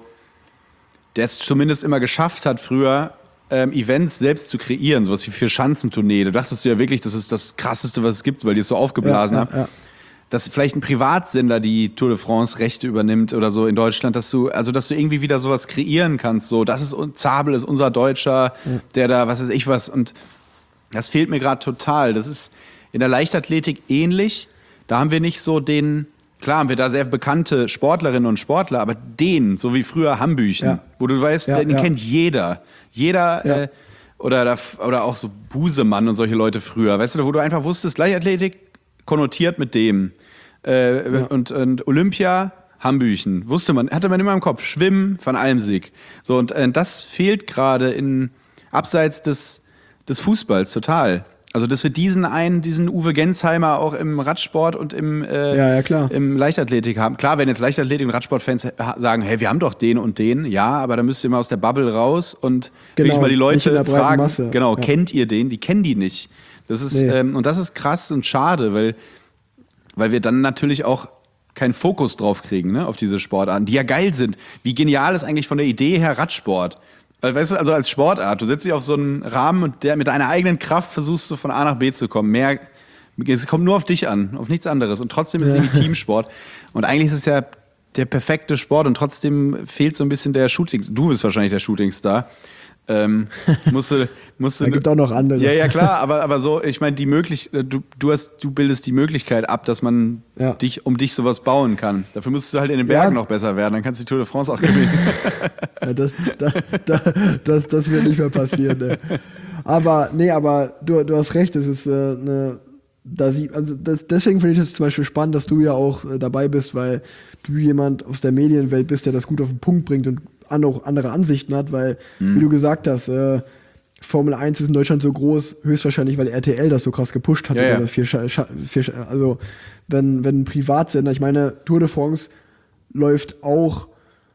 der es zumindest immer geschafft hat, früher ähm, Events selbst zu kreieren, sowas wie Vier-Schanzentournee. Da dachtest du ja wirklich, das ist das Krasseste, was es gibt, weil die es so aufgeblasen Ja, ja, haben. ja. Dass vielleicht ein Privatsender die Tour de France Rechte übernimmt oder so in Deutschland, dass du, also dass du irgendwie wieder sowas kreieren kannst. So, das ist Zabel, ist unser Deutscher, Ja. der da, was weiß ich was. Und das fehlt mir gerade total. Das ist in der Leichtathletik ähnlich. Da haben wir nicht so den, klar haben wir da sehr bekannte Sportlerinnen und Sportler, aber den, so wie früher Hambüchen, Ja. wo du weißt, Ja, den ja. kennt jeder. Jeder, Ja. äh, oder, da- oder auch so Busemann und solche Leute früher, weißt du, wo du einfach wusstest, Leichtathletik konnotiert mit dem. Äh, Ja. und, und Olympia, Hambüchen, wusste man, hatte man immer im Kopf. Schwimmen, Van Almsieg. So, und äh, das fehlt gerade in abseits des, des Fußballs total. Also, dass wir diesen einen, diesen Uwe Gensheimer auch im Radsport und im, äh, Ja, ja, klar. im Leichtathletik haben. Klar, wenn jetzt Leichtathletik und Radsportfans sagen, hey, wir haben doch den und den, ja, aber da müsst ihr mal aus der Bubble raus und Genau, wirklich mal die nicht in der Leute breiten fragen, Masse. genau, Ja. kennt ihr den? Die kennen die nicht. Das ist, Nee. ähm, und das ist krass und schade, weil weil wir dann natürlich auch keinen Fokus drauf kriegen, ne, auf diese Sportarten, die ja geil sind. Wie genial ist eigentlich von der Idee her Radsport? Also, weißt du, also als Sportart, du setzt dich auf so einen Rahmen und der, mit deiner eigenen Kraft versuchst du von A nach B zu kommen. Mehr, es kommt nur auf dich an, auf nichts anderes. Und trotzdem ist es Ja. irgendwie Teamsport. Und eigentlich ist es ja der perfekte Sport und trotzdem fehlt so ein bisschen der Shooting. Du bist wahrscheinlich der Shootingstar. Ähm, musste, musste, Da gibt auch noch andere. Ja, ja, klar, aber, aber so, ich meine, die möglich, du, du, hast, du bildest die Möglichkeit ab, dass man Ja. dich, um dich sowas bauen kann. Dafür musst du halt in den Bergen Ja. noch besser werden, dann kannst du die Tour de France auch gewinnen. Ja, das, da, da, das, das wird nicht mehr passieren. Ne. Aber, nee, aber du, du hast recht, es ist äh, eine. Da sie, also das, deswegen finde ich es zum Beispiel spannend, dass du ja auch äh, dabei bist, weil du jemand aus der Medienwelt bist, der das gut auf den Punkt bringt und an, auch andere Ansichten hat, weil, wie du gesagt hast, äh, Formel eins ist in Deutschland so groß, höchstwahrscheinlich, weil R T L das so krass gepusht hat. Ja, ja. Oder das vier, Scha- Scha- vier, Scha- also, wenn, wenn ein Privatsender, ich meine, Tour de France läuft auch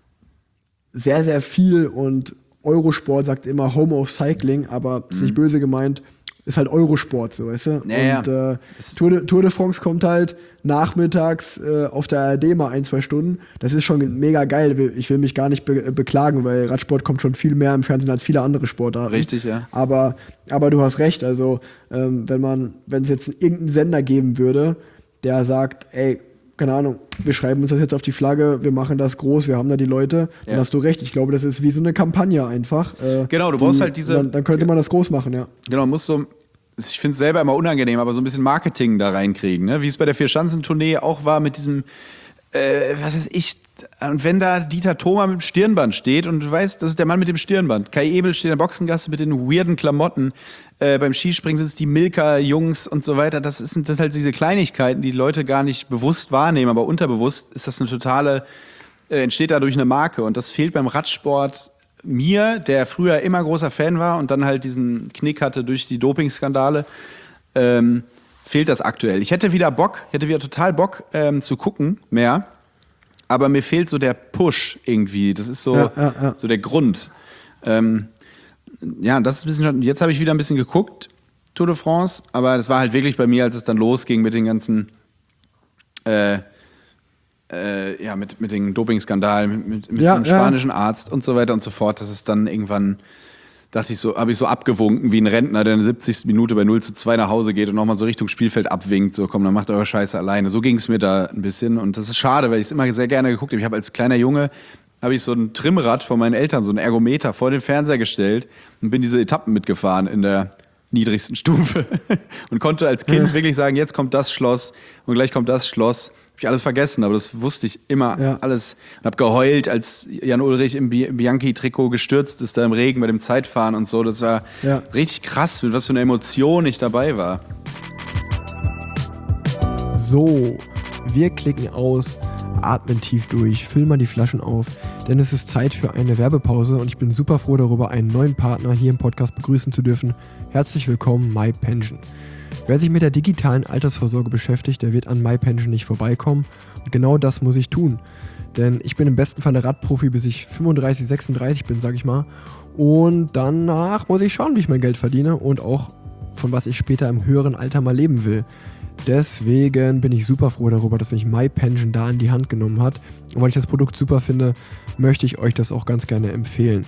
sehr, sehr viel und Eurosport sagt immer Home of Cycling, aber ist nicht böse gemeint, ist halt Eurosport, so, weißt du? Ja, ja. und äh, Tour, de, Tour de France kommt halt nachmittags äh, auf der A R D mal ein, zwei Stunden. Das ist schon mega geil. Ich will mich gar nicht be beklagen, weil Radsport kommt schon viel mehr im Fernsehen als viele andere Sportarten. Richtig, ja. Aber, aber du hast recht, also ähm, wenn man, wenn es jetzt irgendeinen Sender geben würde, der sagt, ey, keine Ahnung, wir schreiben uns das jetzt auf die Flagge, wir machen das groß, wir haben da die Leute, dann Ja. hast du recht. Ich glaube, das ist wie so eine Kampagne einfach. Äh, Genau, du die, brauchst halt diese- Dann, dann könnte man das groß machen, ja. Genau, man muss so, ich finde es selber immer unangenehm, aber so ein bisschen Marketing da reinkriegen, ne? Wie es bei der Vier-Schanzentournee auch war mit diesem, äh, was weiß ich, und wenn da Dieter Thoma mit dem Stirnband steht und du weißt, das ist der Mann mit dem Stirnband. Kai Ebel steht in der Boxengasse mit den weirden Klamotten. Äh, beim Skispringen sind es die Milka-Jungs und so weiter. Das sind das halt diese Kleinigkeiten, die, die Leute gar nicht bewusst wahrnehmen, aber unterbewusst ist das eine totale, äh, entsteht dadurch eine Marke. Und das fehlt beim Radsport mir, der früher immer großer Fan war und dann halt diesen Knick hatte durch die Dopingskandale, ähm, fehlt das aktuell. Ich hätte wieder Bock, hätte wieder total Bock ähm, zu gucken, mehr. Aber mir fehlt so der Push irgendwie. Das ist so, Ja, ja, ja. so der Grund. Ähm, ja, das ist ein bisschen schon. Jetzt habe ich wieder ein bisschen geguckt, Tour de France, aber das war halt wirklich bei mir, als es dann losging mit den ganzen, äh, äh, ja, mit, mit den Dopingskandalen, mit, mit, mit Ja, dem ja. spanischen Arzt und so weiter und so fort, dass es dann irgendwann, dachte ich so, habe ich so abgewunken wie ein Rentner, der in der siebzigsten Minute bei null zu zwei nach Hause geht und nochmal so Richtung Spielfeld abwinkt, so komm, dann macht eure Scheiße alleine. So ging es mir da ein bisschen und das ist schade, weil ich es immer sehr gerne geguckt habe. Ich habe als kleiner Junge habe ich so ein Trimmrad von meinen Eltern, so ein Ergometer, vor den Fernseher gestellt und bin diese Etappen mitgefahren in der niedrigsten Stufe und konnte als Kind ja. wirklich sagen, jetzt kommt das Schloss und gleich kommt das Schloss. Habe ich alles vergessen, aber das wusste ich immer ja. alles. Und habe geheult, als Jan Ulrich im Bianchi-Trikot gestürzt ist, da im Regen bei dem Zeitfahren und so. Das war ja. richtig krass, mit was für einer Emotion ich dabei war. So, wir klicken aus, atmen tief durch, füllen mal die Flaschen auf, denn es ist Zeit für eine Werbepause und ich bin super froh darüber, einen neuen Partner hier im Podcast begrüßen zu dürfen. Herzlich willkommen, MyPension. Wer sich mit der digitalen Altersvorsorge beschäftigt, der wird an MyPension nicht vorbeikommen und genau das muss ich tun. Denn ich bin im besten Falle Radprofi, bis ich fünfunddreißig, sechsunddreißig bin, sag ich mal. Und danach muss ich schauen, wie ich mein Geld verdiene und auch von was ich später im höheren Alter mal leben will. Deswegen bin ich super froh darüber, dass mich MyPension da in die Hand genommen hat. Und weil ich das Produkt super finde, möchte ich euch das auch ganz gerne empfehlen.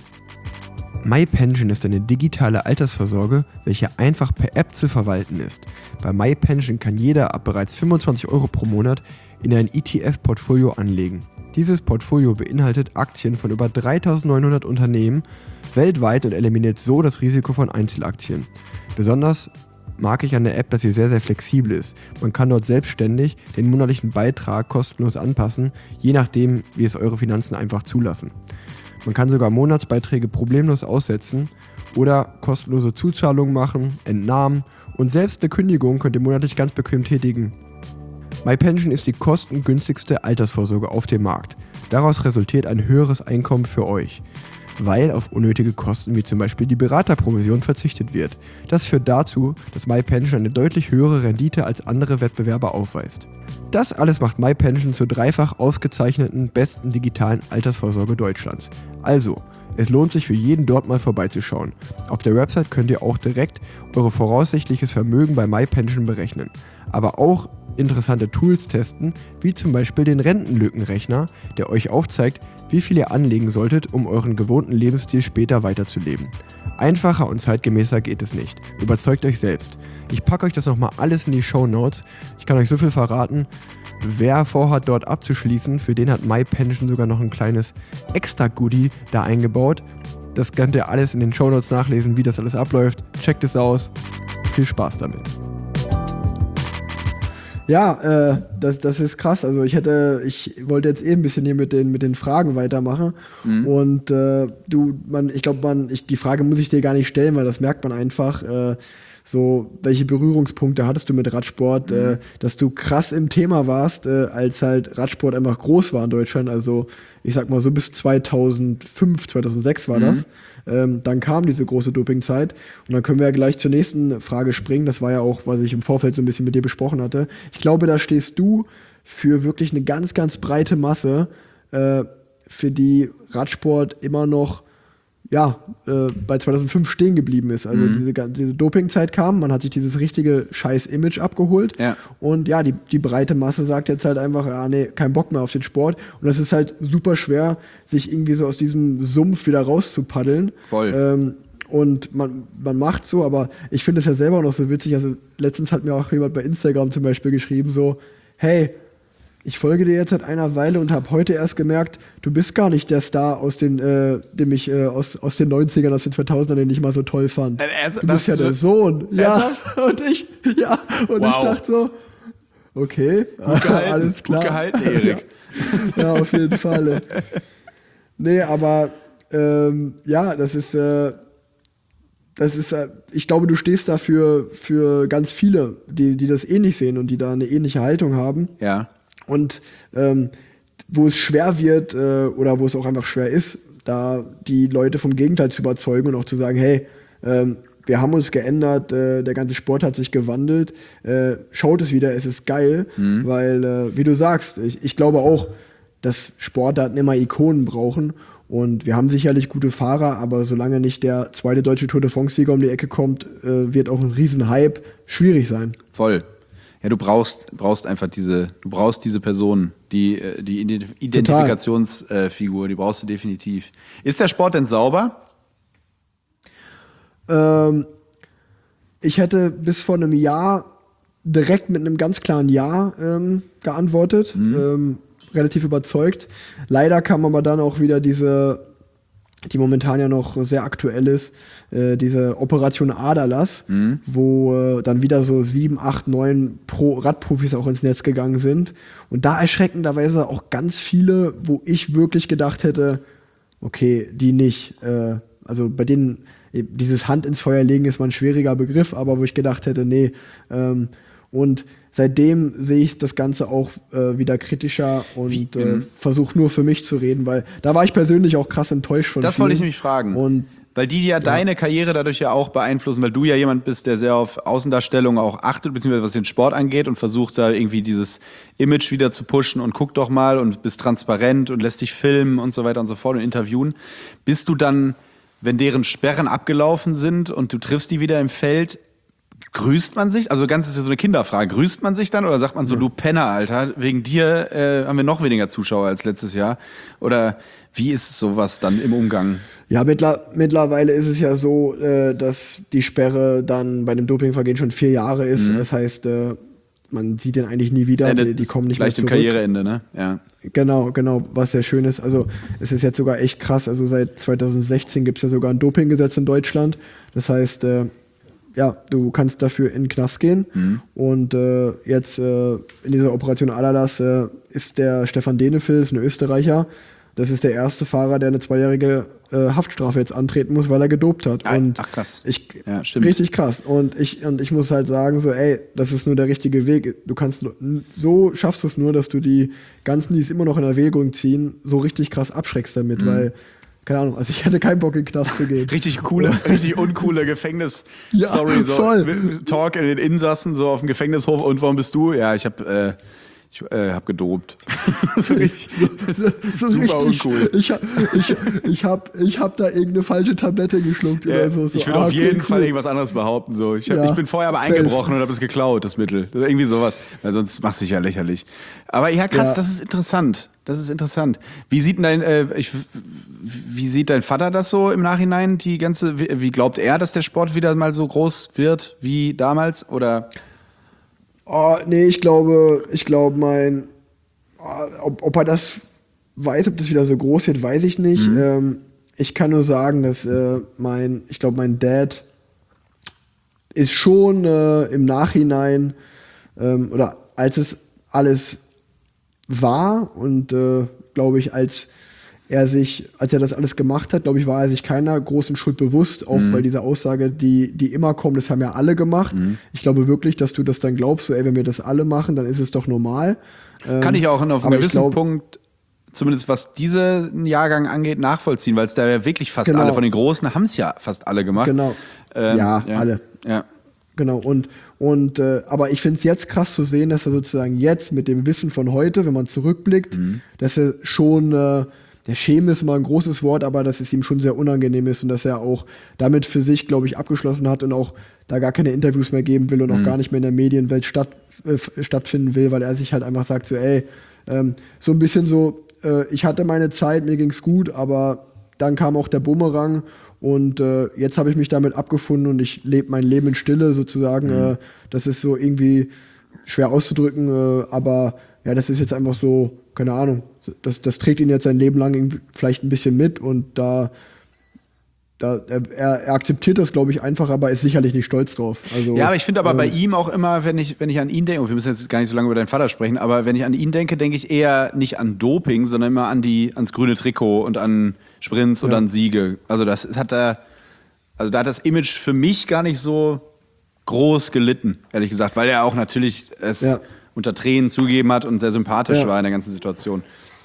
MyPension ist eine digitale Altersvorsorge, welche einfach per App zu verwalten ist. Bei MyPension kann jeder ab bereits fünfundzwanzig Euro pro Monat in ein E T F-Portfolio anlegen. Dieses Portfolio beinhaltet Aktien von über dreitausendneunhundert Unternehmen weltweit und eliminiert so das Risiko von Einzelaktien. Besonders mag ich an der App, dass sie sehr, sehr flexibel ist. Man kann dort selbstständig den monatlichen Beitrag kostenlos anpassen, je nachdem, wie es eure Finanzen einfach zulassen. Man kann sogar Monatsbeiträge problemlos aussetzen oder kostenlose Zuzahlungen machen, Entnahmen und selbst eine Kündigung könnt ihr monatlich ganz bequem tätigen. MyPension ist die kostengünstigste Altersvorsorge auf dem Markt. Daraus resultiert ein höheres Einkommen für euch, weil auf unnötige Kosten wie zum Beispiel die Beraterprovision verzichtet wird. Das führt dazu, dass MyPension eine deutlich höhere Rendite als andere Wettbewerber aufweist. Das alles macht MyPension zur dreifach ausgezeichneten besten digitalen Altersvorsorge Deutschlands. Also, es lohnt sich für jeden dort mal vorbeizuschauen. Auf der Website könnt ihr auch direkt eure voraussichtliches Vermögen bei MyPension berechnen, aber auch interessante Tools testen, wie zum Beispiel den Rentenlückenrechner, der euch aufzeigt, wie viel ihr anlegen solltet, um euren gewohnten Lebensstil später weiterzuleben. Einfacher und zeitgemäßer geht es nicht. Überzeugt euch selbst. Ich packe euch das nochmal alles in die Shownotes. Ich kann euch so viel verraten. Wer vorhat, dort abzuschließen, für den hat MyPension sogar noch ein kleines Extra-Goodie da eingebaut. Das könnt ihr alles in den Shownotes nachlesen, wie das alles abläuft. Checkt es aus. Viel Spaß damit. Ja, äh, das, das ist krass. Also ich hätte, ich wollte jetzt eh ein bisschen hier mit den, mit den Fragen weitermachen. Mhm. Und äh, du, man, ich glaube, man, ich, die Frage muss ich dir gar nicht stellen, weil das merkt man einfach. Äh, so, welche Berührungspunkte hattest du mit Radsport, mhm. äh, dass du krass im Thema warst, äh, als halt Radsport einfach groß war in Deutschland. Also ich sag mal so bis zweitausendfünf, zweitausendsechs war mhm. das. Ähm, dann kam diese große Dopingzeit und dann können wir ja gleich zur nächsten Frage springen. Das war ja auch, was ich im Vorfeld so ein bisschen mit dir besprochen hatte. Ich glaube, da stehst du für wirklich eine ganz, ganz breite Masse, äh, für die Radsport immer noch ja, äh, bei zweitausendfünf stehen geblieben ist. Also mhm. diese, diese Dopingzeit kam, man hat sich dieses richtige Scheiß-Image abgeholt ja. und ja, die, die breite Masse sagt jetzt halt einfach, ja, nee, kein Bock mehr auf den Sport und es ist halt super schwer, sich irgendwie so aus diesem Sumpf wieder rauszupaddeln. Voll. Ähm, und man, man macht so, aber ich finde es ja selber auch noch so witzig, also letztens hat mir auch jemand bei Instagram zum Beispiel geschrieben so, hey, ich folge dir jetzt seit einer Weile und habe heute erst gemerkt, du bist gar nicht der Star, aus den, äh, dem ich äh, aus, aus den neunzigern, aus den zweitausendern, den ich mal so toll fand. Äh, ernst, du bist ja der Sohn. Ja, und ich, ja, und wow. ich dachte so, okay, gut gehalten, alles klar. Gut gehalten, Erik. Ja, ja, auf jeden Fall. Nee, aber ähm, ja, das ist, äh, das ist, äh, ich glaube, du stehst dafür für ganz viele, die, die das ähnlich sehen und die da eine ähnliche Haltung haben. Ja. Und ähm, wo es schwer wird äh, oder wo es auch einfach schwer ist, da die Leute vom Gegenteil zu überzeugen und auch zu sagen, hey, ähm, wir haben uns geändert, äh, der ganze Sport hat sich gewandelt, äh, schaut es wieder, es ist geil, mhm. weil, äh, wie du sagst, ich, ich glaube auch, dass Sportarten immer Ikonen brauchen und wir haben sicherlich gute Fahrer, aber solange nicht der zweite deutsche Tour de France-Sieger um die Ecke kommt, äh, wird auch ein Riesenhype schwierig sein. Voll. Ja, du brauchst, brauchst einfach diese, du brauchst diese Person, die, die Identifikationsfigur, die brauchst du definitiv. Ist der Sport denn sauber? Ähm, ich hätte bis vor einem Jahr direkt mit einem ganz klaren Ja ähm, geantwortet. Mhm. Ähm, relativ überzeugt. Leider kam aber dann auch wieder diese, die momentan ja noch sehr aktuell ist, äh, diese Operation Aderlass, mhm. wo äh, dann wieder so sieben, acht, neun Pro Radprofis auch ins Netz gegangen sind. Und da erschreckenderweise auch ganz viele, wo ich wirklich gedacht hätte, okay, die nicht. Äh, also bei denen, dieses Hand ins Feuer legen ist mal ein schwieriger Begriff, aber wo ich gedacht hätte, nee. Ähm, und seitdem sehe ich das Ganze auch äh, wieder kritischer und äh, versuche nur für mich zu reden, weil da war ich persönlich auch krass enttäuscht von Das vielen. wollte ich nämlich fragen. Und weil die ja, ja deine Karriere dadurch ja auch beeinflussen, weil du ja jemand bist, der sehr auf Außendarstellung auch achtet, beziehungsweise was den Sport angeht und versucht da irgendwie dieses Image wieder zu pushen und guck doch mal und bist transparent und lässt dich filmen und so weiter und so fort und interviewen. Bist du dann, wenn deren Sperren abgelaufen sind und du triffst die wieder im Feld, grüßt man sich? Also ganz ist ja so eine Kinderfrage. Grüßt man sich dann oder sagt man so, du Penner, Alter, wegen dir äh, haben wir noch weniger Zuschauer als letztes Jahr? Oder wie ist sowas dann im Umgang? Ja, mittler, mittlerweile ist es ja so, äh, dass die Sperre dann bei dem Dopingvergehen schon vier Jahre ist. Mhm. Das heißt, äh, man sieht den eigentlich nie wieder, die, die kommen nicht mehr zurück. Vielleicht im Karriereende, ne? Ja. Genau, genau, was sehr schön ist. Also es ist jetzt sogar echt krass. Also seit zwanzig sechzehn gibt es ja sogar ein Dopinggesetz in Deutschland. Das heißt, äh, ja, du kannst dafür in den Knast gehen. Mhm. Und äh, jetzt äh, in dieser Operation Aderlass äh, ist der Stefan Denefil, ist ein Österreicher. Das ist der erste Fahrer, der eine zweijährige äh, Haftstrafe jetzt antreten muss, weil er gedopt hat. Ach, und ach krass. Ich, ja, stimmt. Richtig krass. Und ich, und ich muss halt sagen, so, ey, das ist nur der richtige Weg. Du kannst, so schaffst du es nur, dass du die ganzen, die es immer noch in Erwägung ziehen, so richtig krass abschreckst damit, mhm. weil keine Ahnung, also ich hätte keinen Bock, in den Knast zu gehen. Richtig coole, richtig uncoole Gefängnis-Story. Ja, so voll. Talk in den Insassen, so auf dem Gefängnishof. Und warum bist du? Ja, ich hab, äh, ich äh, hab gedopt. so richtig, so, so super richtig, uncool. Ich, ich, ich, hab, ich hab da irgendeine falsche Tablette geschluckt ja, oder so. so ich würde ah, auf okay, jeden cool. Fall irgendwas anderes behaupten. So. Ich, hab, ja, ich bin vorher aber eingebrochen und habe es geklaut, das Mittel. Irgendwie sowas. Weil sonst machst du dich ja lächerlich. Aber ja, krass, ja. das ist interessant. Das ist interessant. Wie sieht dein, äh, ich, wie sieht dein Vater das so im Nachhinein? Die ganze, wie, wie glaubt er, dass der Sport wieder mal so groß wird wie damals? Oder? Oh, nee, ich glaube, ich glaube, mein, oh, ob, ob er das weiß, ob das wieder so groß wird, weiß ich nicht. Mhm. Ähm, ich kann nur sagen, dass äh, mein, ich glaube, mein Dad ist schon äh, im Nachhinein ähm, oder als es alles war und äh, glaube ich, als er sich, als er das alles gemacht hat, glaube ich, war er sich keiner großen Schuld bewusst, auch mhm. weil diese Aussage, die, die immer kommt, das haben ja alle gemacht. Mhm. Ich glaube wirklich, dass du das dann glaubst, so, ey, wenn wir das alle machen, dann ist es doch normal. Ähm, Kann ich auch auf einen gewissen glaub, Punkt, zumindest was diesen Jahrgang angeht, nachvollziehen, weil es da ja wirklich fast genau. alle von den Großen haben es ja fast alle gemacht. Genau. Ähm, ja, ja, alle. Ja. Genau, und, und äh, aber ich finde es jetzt krass zu sehen, dass er sozusagen jetzt mit dem Wissen von heute, wenn man zurückblickt, mhm. dass er schon, äh, der Schäme ist mal ein großes Wort, aber dass es ihm schon sehr unangenehm ist und dass er auch damit für sich, glaube ich, abgeschlossen hat und auch da gar keine Interviews mehr geben will und mhm. auch gar nicht mehr in der Medienwelt statt, äh, stattfinden will, weil er sich halt einfach sagt so, ey, ähm, so ein bisschen so, äh, ich hatte meine Zeit, mir ging's gut, aber dann kam auch der Bumerang. Und äh, jetzt habe ich mich damit abgefunden und ich lebe mein Leben in Stille sozusagen. Mhm. Äh, das ist so irgendwie schwer auszudrücken, äh, aber ja, das ist jetzt einfach so, keine Ahnung, das, das trägt ihn jetzt sein Leben lang vielleicht ein bisschen mit und da, da er, er akzeptiert das, glaube ich, einfach, aber ist sicherlich nicht stolz drauf. Also, ja, aber ich finde aber äh, bei ihm auch immer, wenn ich, wenn ich an ihn denke, und wir müssen jetzt gar nicht so lange über deinen Vater sprechen, aber wenn ich an ihn denke, denke ich eher nicht an Doping, sondern immer an die, ans grüne Trikot und an Sprints und ja. dann Siege. Also das hat er, also da hat das Image für mich gar nicht so groß gelitten, ehrlich gesagt, weil er auch natürlich es ja. unter Tränen zugegeben hat und sehr sympathisch ja. war in der ganzen Situation.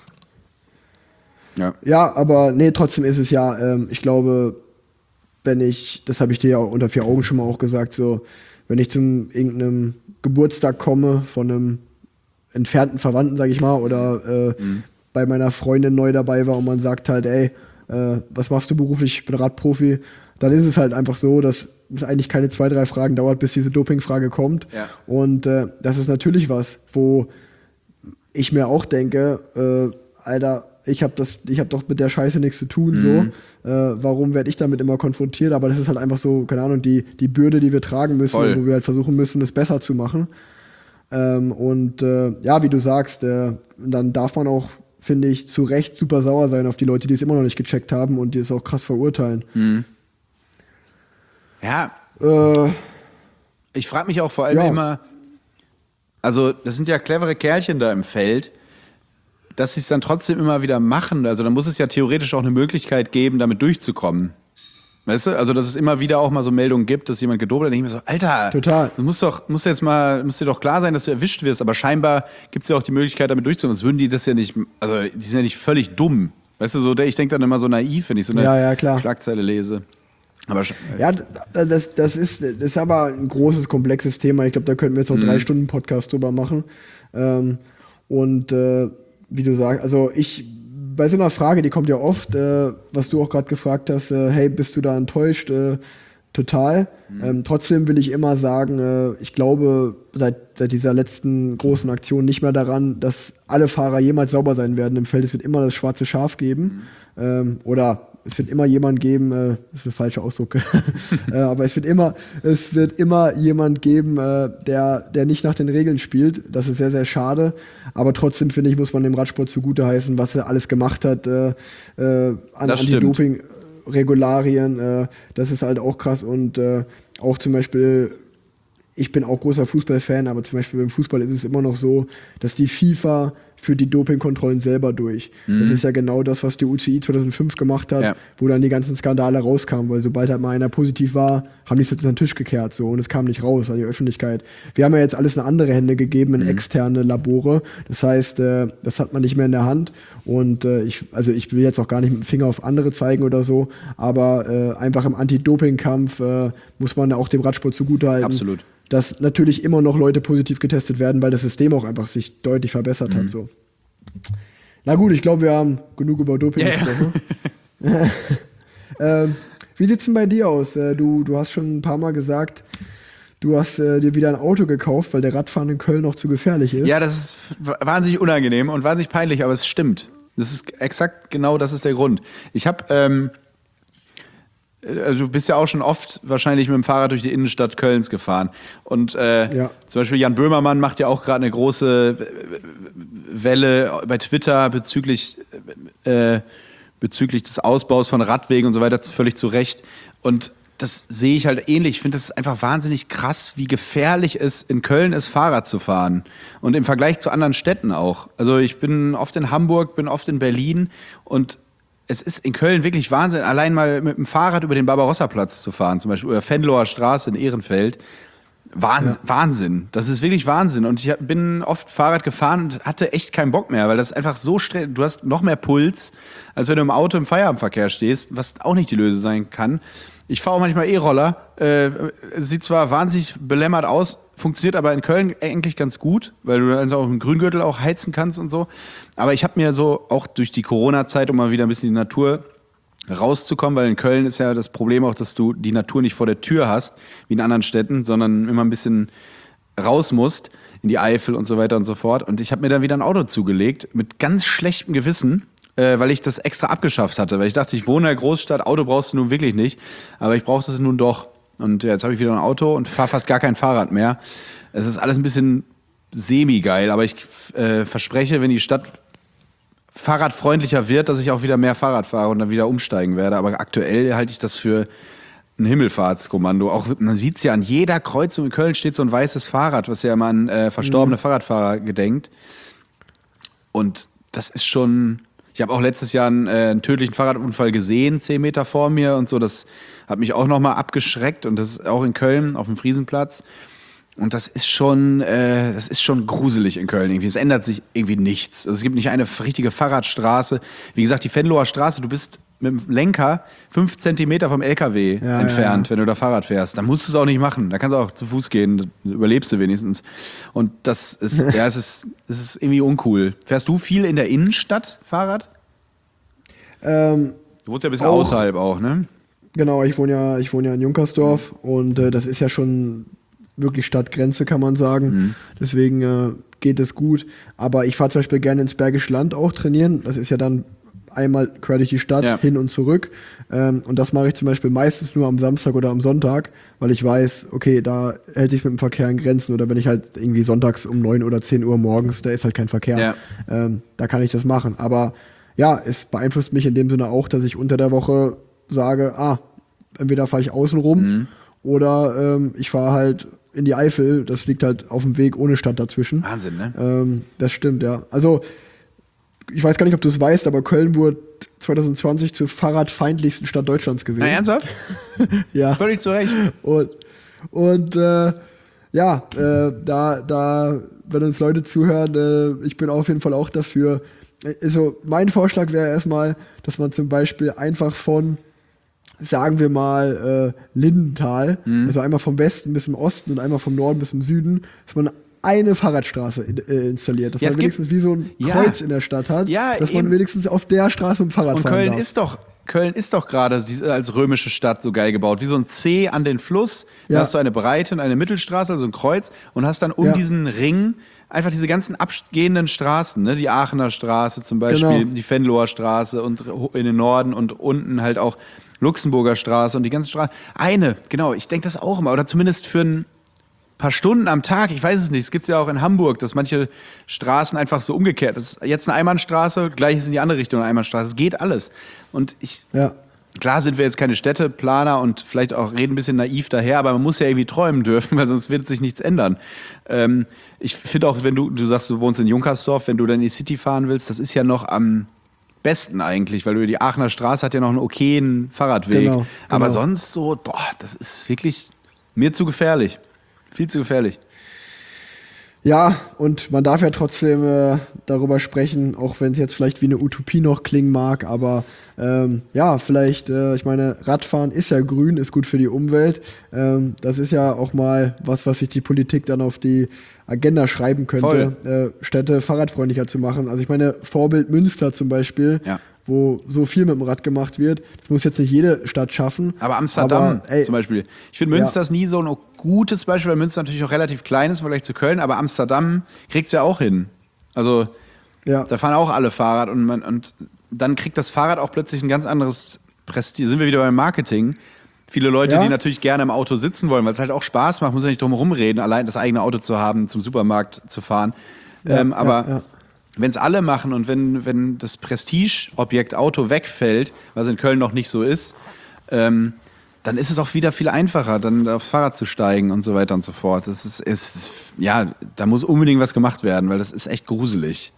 Ja, ja, aber nee, trotzdem ist es ja, ähm, ich glaube, wenn ich, das habe ich dir ja unter vier Augen schon mal auch gesagt, so, wenn ich zum irgendeinem Geburtstag komme von einem entfernten Verwandten, sag ich mal, oder äh, mhm. bei meiner Freundin neu dabei war und man sagt halt, ey, äh, was machst du beruflich, ich bin Radprofi, dann ist es halt einfach so, dass es eigentlich keine zwei, drei Fragen dauert, bis diese Dopingfrage kommt. Ja. Und äh, das ist natürlich was, wo ich mir auch denke, äh, Alter, ich habe das, ich habe doch mit der Scheiße nichts zu tun, mhm. so. Äh, warum werde ich damit immer konfrontiert? Aber das ist halt einfach so, keine Ahnung, die, die Bürde, die wir tragen müssen, und wo wir halt versuchen müssen, es besser zu machen. Ähm, und äh, ja, wie du sagst, äh, dann darf man auch, finde ich, zu Recht super sauer sein auf die Leute, die es immer noch nicht gecheckt haben und die es auch krass verurteilen. Mhm. Ja. Äh, ich frage mich auch vor allem ja. immer, also das sind ja clevere Kerlchen da im Feld, dass sie es dann trotzdem immer wieder machen. Also dann muss es ja theoretisch auch eine Möglichkeit geben, damit durchzukommen. Weißt du? Also dass es immer wieder auch mal so Meldungen gibt, dass jemand gedopelt hat. Dann denke ich mir so, Alter, Total. du musst doch, musst jetzt mal, muss dir doch klar sein, dass du erwischt wirst. Aber scheinbar gibt es ja auch die Möglichkeit, damit durchzukommen. Sonst würden die das ja nicht, also die sind ja nicht völlig dumm. Weißt du, so, ich denke dann immer so naiv, wenn ich so eine Ja, ja, klar. Schlagzeile lese. Aber ja, das, das, ist, das ist aber ein großes, komplexes Thema. Ich glaube, da könnten wir jetzt noch mhm. drei Stunden Podcast drüber machen. Ähm, und äh, wie du sagst, also ich, bei so einer Frage, die kommt ja oft, äh, was du auch gerade gefragt hast, äh, hey, bist du da enttäuscht? Äh, total. Mhm. Ähm, trotzdem will ich immer sagen, äh, ich glaube seit, seit dieser letzten großen Aktion nicht mehr daran, dass alle Fahrer jemals sauber sein werden im Feld. Es wird immer das schwarze Schaf geben. Mhm. Ähm, oder es wird immer jemand geben, äh, das ist ein falscher Ausdruck, äh, aber es wird immer, es wird immer jemand geben, äh, der, der nicht nach den Regeln spielt. Das ist sehr, sehr schade. Aber trotzdem, finde ich, muss man dem Radsport zugute heißen, was er alles gemacht hat äh, äh, an Anti-Doping-Regularien. Äh, das ist halt auch krass. Und äh, auch zum Beispiel, ich bin auch großer Fußballfan, aber zum Beispiel beim Fußball ist es immer noch so, dass die FIFA führt die Dopingkontrollen selber durch. Mhm. Das ist ja genau das, was die U C I zweitausendfünf gemacht hat, ja. wo dann die ganzen Skandale rauskamen, weil sobald halt mal einer positiv war, haben die es unter den Tisch gekehrt so und es kam nicht raus an die Öffentlichkeit. Wir haben ja jetzt alles in andere Hände gegeben, in mhm. externe Labore. Das heißt, äh, das hat man nicht mehr in der Hand und äh, ich, also ich will jetzt auch gar nicht mit dem Finger auf andere zeigen oder so, aber äh, einfach im Anti-Doping-Kampf äh, muss man auch dem Radsport zugutehalten. Absolut. Dass natürlich immer noch Leute positiv getestet werden, weil das System auch einfach sich deutlich verbessert mhm. hat. So. Na gut, ich glaube, wir haben genug über Doping ja, gesprochen. Ja. ähm, wie sieht's denn bei dir aus? Äh, du, du hast schon ein paar Mal gesagt, du hast äh, dir wieder ein Auto gekauft, weil der Radfahren in Köln noch zu gefährlich ist. Ja, das ist wahnsinnig unangenehm und wahnsinnig peinlich, aber es stimmt. Das ist exakt genau das ist der Grund. Ich habe... Ähm Also du bist ja auch schon oft wahrscheinlich mit dem Fahrrad durch die Innenstadt Kölns gefahren. Und äh, ja. zum Beispiel Jan Böhmermann macht ja auch gerade eine große Welle bei Twitter bezüglich, äh, bezüglich des Ausbaus von Radwegen und so weiter, völlig zu Recht. Und das sehe ich halt ähnlich. Ich finde das einfach wahnsinnig krass, wie gefährlich es in Köln ist, Fahrrad zu fahren. Und im Vergleich zu anderen Städten auch. Also ich bin oft in Hamburg, bin oft in Berlin und es ist in Köln wirklich Wahnsinn, allein mal mit dem Fahrrad über den Barbarossa-Platz zu fahren, zum Beispiel, oder Venloer Straße in Ehrenfeld. Wahnsinn, ja. Wahnsinn. Das ist wirklich Wahnsinn. Und ich bin oft Fahrrad gefahren und hatte echt keinen Bock mehr, weil das einfach so stressig, du hast noch mehr Puls, als wenn du im Auto im Feierabendverkehr stehst, was auch nicht die Lösung sein kann. Ich fahre auch manchmal E-Roller. Äh, sieht zwar wahnsinnig belämmert aus, funktioniert aber in Köln eigentlich ganz gut, weil du also auch im Grüngürtel auch heizen kannst und so. Aber ich habe mir so, auch durch die Corona-Zeit, um mal wieder ein bisschen in die Natur rauszukommen, weil in Köln ist ja das Problem auch, dass du die Natur nicht vor der Tür hast, wie in anderen Städten, sondern immer ein bisschen raus musst, in die Eifel und so weiter und so fort. Und ich habe mir dann wieder ein Auto zugelegt, mit ganz schlechtem Gewissen, äh, weil ich das extra abgeschafft hatte. Weil ich dachte, ich wohne in der Großstadt, Auto brauchst du nun wirklich nicht. Aber ich brauche das nun doch. Und jetzt habe ich wieder ein Auto und fahre fast gar kein Fahrrad mehr. Es ist alles ein bisschen semi-geil, aber ich äh, verspreche, wenn die Stadt fahrradfreundlicher wird, dass ich auch wieder mehr Fahrrad fahre und dann wieder umsteigen werde. Aber aktuell halte ich das für ein Himmelfahrtskommando. Auch, man sieht es ja, an jeder Kreuzung in Köln steht so ein weißes Fahrrad, was ja immer an äh, verstorbene mhm. Fahrradfahrer gedenkt. Und das ist schon... Ich habe auch letztes Jahr einen, äh, einen tödlichen Fahrradunfall gesehen, zehn Meter vor mir und so. Das hat mich auch nochmal abgeschreckt und das ist auch in Köln auf dem Friesenplatz. Und das ist schon, äh, das ist schon gruselig in Köln irgendwie. Es ändert sich irgendwie nichts. Also es gibt nicht eine richtige Fahrradstraße. Wie gesagt, die Venloer Straße, du bist mit dem Lenker fünf Zentimeter vom L K W ja, entfernt, ja, ja. wenn du da Fahrrad fährst. Da musst du es auch nicht machen. Da kannst du auch zu Fuß gehen, dann überlebst du wenigstens. Und das ist, ja, es ist, es ist irgendwie uncool. Fährst du viel in der Innenstadt Fahrrad? Ähm, du wohnst ja ein bisschen auch, außerhalb auch, ne? Genau, ich wohne ja, ich wohne ja in Junkersdorf mhm. und äh, das ist ja schon wirklich Stadtgrenze, kann man sagen. Mhm. Deswegen äh, geht es gut. Aber ich fahre zum Beispiel gerne ins Bergische Land auch trainieren. Das ist ja dann einmal quer durch die Stadt, Ja. hin und zurück. Ähm, und das mache ich zum Beispiel meistens nur am Samstag oder am Sonntag, weil ich weiß, okay, da hält sich mit dem Verkehr in Grenzen. Oder wenn ich halt irgendwie sonntags um neun oder zehn Uhr morgens, da ist halt kein Verkehr. Ja. Ähm, da kann ich das machen. Aber ja, es beeinflusst mich in dem Sinne auch, dass ich unter der Woche sage, ah, entweder fahre ich außen rum Mhm. oder ähm, ich fahre halt in die Eifel. Das liegt halt auf dem Weg ohne Stadt dazwischen. Wahnsinn, ne? Ähm, das stimmt, ja. Also, ich weiß gar nicht, ob du es weißt, aber Köln wurde zwanzig zwanzig zur fahrradfeindlichsten Stadt Deutschlands gewählt. Na, ernsthaft? Ja. Völlig zu Recht. Und, und äh, ja, äh, da, da, wenn uns Leute zuhören, äh, ich bin auf jeden Fall auch dafür. Also, mein Vorschlag wäre erstmal, dass man zum Beispiel einfach von, sagen wir mal, äh, Lindenthal, Mhm. also einmal vom Westen bis zum Osten und einmal vom Norden bis zum Süden, dass man eine Fahrradstraße in, äh, installiert, dass Ja, es man wenigstens wie so ein Ja. Kreuz in der Stadt hat, Ja, dass man eben. wenigstens auf der Straße mit dem Fahrrad Und fahren Köln darf. ist doch, Köln ist doch gerade diese- als römische Stadt so geil gebaut, wie so ein C an den Fluss. Da Ja. hast du eine Breite und eine Mittelstraße, also ein Kreuz, und hast dann um Ja. diesen Ring einfach diese ganzen abgehenden Straßen, ne? Die Aachener Straße zum Beispiel, Genau. die Venloer Straße und in den Norden und unten halt auch Luxemburger Straße und die ganzen Straßen. Eine, genau, ich denke das auch immer, oder zumindest für ein paar Stunden am Tag, ich weiß es nicht, es gibt es ja auch in Hamburg, dass manche Straßen einfach so umgekehrt, das ist jetzt eine Einbahnstraße, gleich ist in die andere Richtung eine Einbahnstraße, es geht alles. Und ich, Ja. klar sind wir jetzt keine Städteplaner und vielleicht auch reden ein bisschen naiv daher, aber man muss ja irgendwie träumen dürfen, weil sonst wird sich nichts ändern. Ähm, ich finde auch, wenn du, du sagst, du wohnst in Junkersdorf, wenn du dann in die City fahren willst, das ist ja noch am besten eigentlich, weil du die Aachener Straße hat ja noch einen okayen Fahrradweg. Genau, Aber genau. sonst so, boah, das ist wirklich mir zu gefährlich. Viel zu gefährlich. Ja, und man darf ja trotzdem äh, darüber sprechen, auch wenn es jetzt vielleicht wie eine Utopie noch klingen mag, aber ähm, ja, vielleicht, äh, ich meine, Radfahren ist ja grün, ist gut für die Umwelt. Ähm, das ist ja auch mal was, was sich die Politik dann auf die Agenda schreiben könnte, äh, Städte fahrradfreundlicher zu machen. Also ich meine, Vorbild Münster zum Beispiel, Ja. wo so viel mit dem Rad gemacht wird. Das muss jetzt nicht jede Stadt schaffen. Aber Amsterdam aber, ey, zum Beispiel. Ich finde Münster Ja. ist nie so ein gutes Beispiel, weil Münster natürlich auch relativ klein ist im Vergleich zu Köln, aber Amsterdam kriegt es ja auch hin. Also Ja. da fahren auch alle Fahrrad und, man, und dann kriegt das Fahrrad auch plötzlich ein ganz anderes Prestige. Sind wir wieder beim Marketing. Viele Leute, Ja. die natürlich gerne im Auto sitzen wollen, weil es halt auch Spaß macht, muss ja nicht drum rumreden, allein das eigene Auto zu haben, zum Supermarkt zu fahren. Ja, ähm, aber ja, ja. wenn es alle machen und wenn, wenn das Prestigeobjekt Auto wegfällt, was in Köln noch nicht so ist, ähm, dann ist es auch wieder viel einfacher, dann aufs Fahrrad zu steigen und so weiter und so fort. Das ist, ist ja, da muss unbedingt was gemacht werden, weil das ist echt gruselig.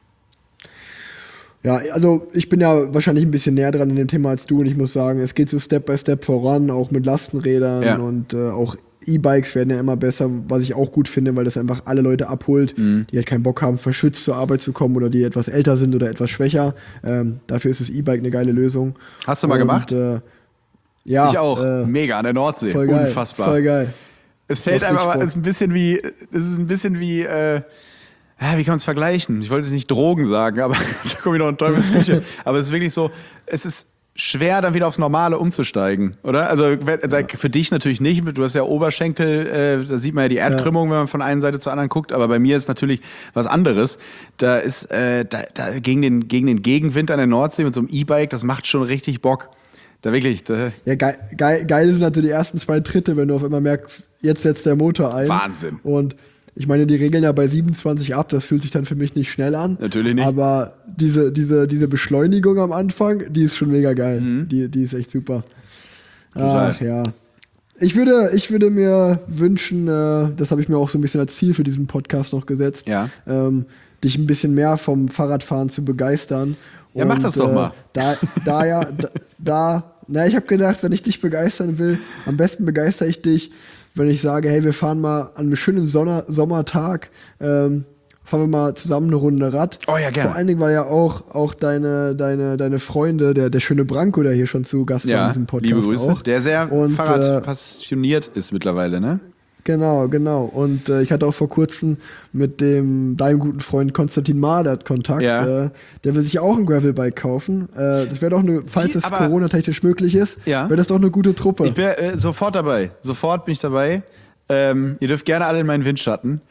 Ja, also ich bin ja wahrscheinlich ein bisschen näher dran in dem Thema als du und ich muss sagen, es geht so Step by Step voran, auch mit Lastenrädern Ja. und äh, auch E-Bikes werden ja immer besser, was ich auch gut finde, weil das einfach alle Leute abholt, Mhm. die halt keinen Bock haben, verschwitzt zur Arbeit zu kommen oder die etwas älter sind oder etwas schwächer. Ähm, dafür ist das E-Bike eine geile Lösung. Hast du mal und, gemacht? Äh, ja. ich auch. Äh, Mega an der Nordsee. voll geil, Unfassbar. Voll geil. Es fällt Macht einem richtig aber, Bock. es ist ein bisschen wie, es ist ein bisschen wie, äh, ja, wie kann man es vergleichen? Ich wollte es nicht Drogen sagen, aber da komme ich noch in Teufelsküche. Aber es ist wirklich so, es ist schwer, dann wieder aufs Normale umzusteigen, oder? Also, wenn- also für dich natürlich nicht, du hast ja Oberschenkel, äh, da sieht man ja die Erdkrümmung, wenn man von einer Seite zur anderen guckt, aber bei mir ist natürlich was anderes. Da ist, äh, da, da gegen den, gegen den Gegenwind an der Nordsee mit so einem E-Bike, das macht schon richtig Bock. Da wirklich, da, Ja, geil, geil, geil sind halt so die ersten zwei Tritte, wenn du auf einmal merkst, jetzt setzt der Motor ein. Wahnsinn. Und ich meine, die regeln ja bei siebenundzwanzig ab, das fühlt sich dann für mich nicht schnell an. Natürlich nicht. Aber diese, diese, diese Beschleunigung am Anfang, die ist schon mega geil. Die, die ist echt super. Total. Ach ja. Ich würde, ich würde mir wünschen, äh, das habe ich mir auch so ein bisschen als Ziel für diesen Podcast noch gesetzt, Ja. ähm, dich ein bisschen mehr vom Fahrradfahren zu begeistern. Ja, mach das doch mal. Da, da ja, da, da na, ich habe gedacht, wenn ich dich begeistern will, am besten begeister ich dich, wenn ich sage, hey, wir fahren mal an einem schönen Sonner, Sommertag, ähm, fahren wir mal zusammen eine Runde Rad. Oh ja, gerne. Vor allen Dingen, weil ja auch, auch deine, deine, deine Freunde, der, der schöne Branko, der hier schon zu Gast war in ja, diesem Podcast liebe Grüße. auch. Der sehr Und, äh, Fahrradpassioniert ist mittlerweile, ne? Genau, genau. Und äh, ich hatte auch vor kurzem mit dem deinem guten Freund Konstantin Madert Kontakt. Ja. Äh, der will sich auch ein Gravelbike kaufen. Äh, das wäre doch eine, falls Sie- es aber- Corona-technisch möglich ist, Ja. wäre das doch eine gute Truppe. Ich bin äh, sofort dabei. Sofort bin ich dabei. Ähm, ihr dürft gerne alle in meinen Windschatten.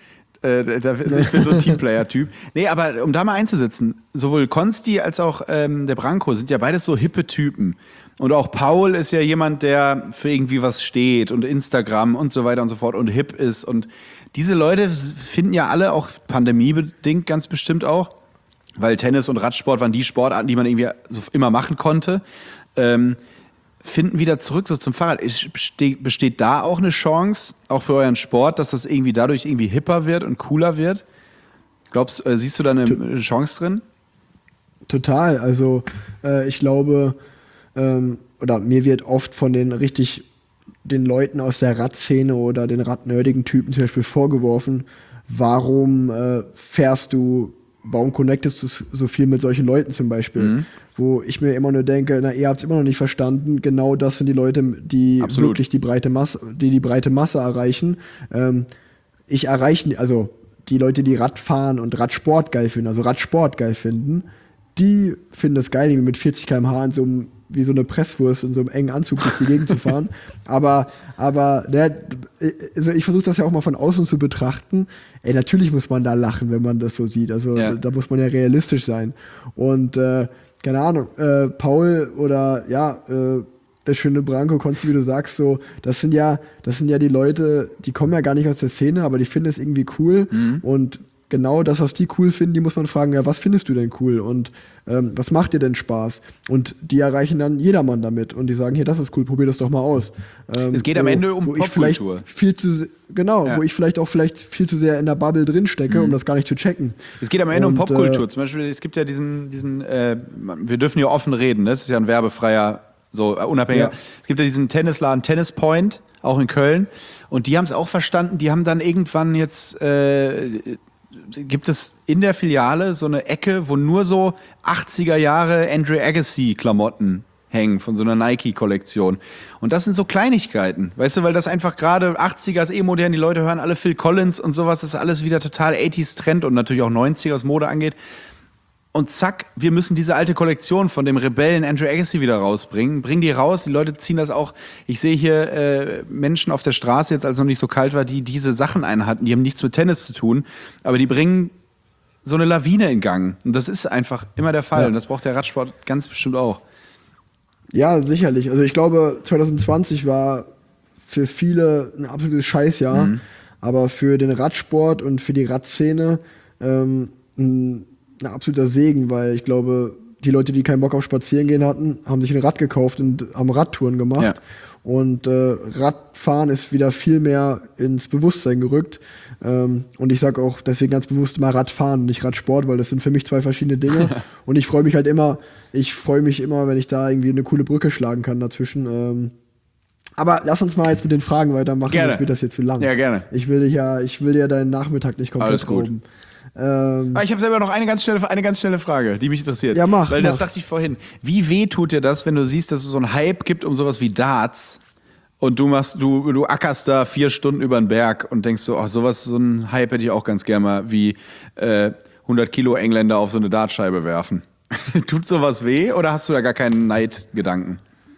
Äh, da, also ich bin so ein Teamplayer-Typ. Nee, aber um da mal einzusetzen, sowohl Konsti als auch ähm, der Branko sind ja beides so hippe Typen. Und auch Paul ist ja jemand, der für irgendwie was steht und Instagram und so weiter und so fort und hip ist. Und diese Leute finden ja alle, auch pandemiebedingt ganz bestimmt auch, weil Tennis und Radsport waren die Sportarten, die man irgendwie so immer machen konnte, ähm, finden wieder zurück so zum Fahrrad. Besteht, besteht da auch eine Chance, auch für euren Sport, dass das irgendwie dadurch irgendwie hipper wird und cooler wird? Glaubst, äh, siehst du da eine T- Chance drin? Total. Also äh, ich glaube, ähm, oder mir wird oft von den richtig den Leuten aus der Radszene oder den radnerdigen Typen zum Beispiel vorgeworfen, warum äh, fährst du, warum connectest du so viel mit solchen Leuten zum Beispiel? Mhm. Wo ich mir immer nur denke, na, ihr habt es immer noch nicht verstanden, genau das sind die Leute, die Absolut. wirklich die breite Masse, die die breite Masse erreichen. Ähm, ich erreiche, also die Leute, die Radfahren und Radsport geil finden, also Radsport geil finden, die finden es geil, mit vierzig Kilometer pro Stunde in so einem, wie so eine Presswurst in so einem engen Anzug durch die Gegend zu fahren. Aber, aber ne, also ich versuche das ja auch mal von außen zu betrachten. Ey, natürlich muss man da lachen, wenn man das so sieht. Also ja. da muss man ja realistisch sein. Und äh, keine Ahnung, äh, Paul oder ja, äh, der schöne Branko, Konsti, wie du sagst, so, das sind ja, das sind ja die Leute, die kommen ja gar nicht aus der Szene, aber die finden es irgendwie cool. Mhm. Und genau das, was die cool finden, die muss man fragen, ja, was findest du denn cool und ähm, was macht dir denn Spaß? Und die erreichen dann jedermann damit und die sagen, hier, das ist cool, probier das doch mal aus. Ähm, es geht am wo, Ende um Popkultur. Viel zu, genau, ja. wo ich vielleicht auch vielleicht viel zu sehr in der Bubble drin stecke, mhm. um das gar nicht zu checken. Es geht am Ende und, um Popkultur. Äh, Zum Beispiel, es gibt ja diesen, diesen äh, wir dürfen hier offen reden, das ist ja ein werbefreier, so uh, unabhängiger. Ja. Es gibt ja diesen Tennisladen Tennis Point, auch in Köln und die haben es auch verstanden, die haben dann irgendwann jetzt äh, gibt es in der Filiale so eine Ecke, wo nur so achtziger Jahre Andre Agassi-Klamotten hängen von so einer Nike-Kollektion. Und das sind so Kleinigkeiten, weißt du, weil das einfach gerade achtziger ist eh modern, die Leute hören alle Phil Collins und sowas, das ist alles wieder total achtziger-Trend und natürlich auch neunziger, was Mode angeht. Und zack, wir müssen diese alte Kollektion von dem Rebellen Andre Agassi wieder rausbringen. Bringen die raus, die Leute ziehen das auch. Ich sehe hier äh, Menschen auf der Straße, jetzt als es noch nicht so kalt war, die diese Sachen einhatten. Die haben nichts mit Tennis zu tun, aber die bringen so eine Lawine in Gang. Und das ist einfach immer der Fall. Ja. Und das braucht der Radsport ganz bestimmt auch. Ja, sicherlich. Also ich glaube, zwanzig zwanzig war für viele ein absolutes Scheißjahr. Mhm. Aber für den Radsport und für die Radszene ähm, ein ein absoluter Segen, weil ich glaube, die Leute, die keinen Bock auf Spazierengehen hatten, haben sich ein Rad gekauft und haben Radtouren gemacht. Ja. Und äh, Radfahren ist wieder viel mehr ins Bewusstsein gerückt. Ähm, und ich sage auch deswegen ganz bewusst mal Radfahren, nicht Radsport, weil das sind für mich zwei verschiedene Dinge. Und ich freue mich halt immer, ich freue mich immer, wenn ich da irgendwie eine coole Brücke schlagen kann dazwischen. Ähm, aber lass uns mal jetzt mit den Fragen weitermachen, gerne. Sonst wird das hier zu lang. Ja, gerne. Ich will dich ja, ich will dir deinen Nachmittag nicht komplett Alles gut. rauben. Ähm, ich habe selber noch eine ganz, schnelle, eine ganz schnelle Frage, die mich interessiert. Ja, mach. Weil mach. das dachte ich vorhin. Wie weh tut dir das, wenn du siehst, dass es so einen Hype gibt um sowas wie Darts und du machst, du, du ackerst da vier Stunden über den Berg und denkst so, ach, sowas, so ein Hype hätte ich auch ganz gerne mal, wie äh, hundert Kilo Engländer auf so eine Dartscheibe werfen. Tut sowas weh oder hast du da gar keinen Neidgedanken?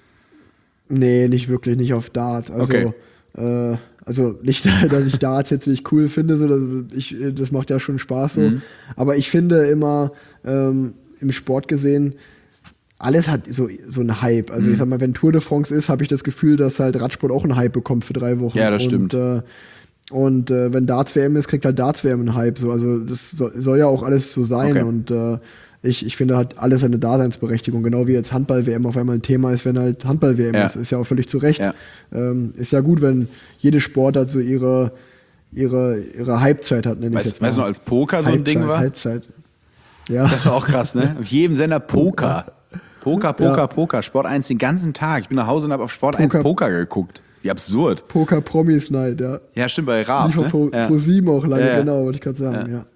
Nee, nicht wirklich, nicht auf Dart. Also, okay. äh, also nicht, dass ich Darts jetzt nicht cool finde, so, das, ich, das macht ja schon Spaß so. Mhm. Aber ich finde immer, ähm, im Sport gesehen, alles hat so, so einen Hype. Also mhm. ich sag mal, wenn Tour de France ist, habe ich das Gefühl, dass halt Radsport auch einen Hype bekommt für drei Wochen. Ja, das stimmt. Und, äh, und äh, wenn Darts-W M ist, kriegt halt Darts-W M einen Hype. So. Also das soll, soll ja auch alles so sein. Okay. Und äh, ich, ich finde halt alles eine Daseinsberechtigung. Genau wie jetzt Handball-W M auf einmal ein Thema ist, wenn halt Handball-W M ja. ist. Ist ja auch völlig zu Recht. Ja. Ähm, ist ja gut, wenn jede Sportart so ihre, ihre, ihre Halbzeit hat. Nenne weißt ich jetzt mal. Weißt du noch, als Poker so ein Halbzeit, Ding war? Halbzeit. Ja. Das war auch krass, ne? Auf jedem Sender Poker. Poker, Poker, ja. Poker. Sport eins den ganzen Tag. Ich bin nach Hause und habe auf Sport eins Poker geguckt. Wie absurd. Poker Promis Night, ja. Ja, stimmt, bei Raab. Lief ne? auf Pro, ja. Pro sieben auch lange, ja, ja. genau, wollte ich gerade sagen, ja.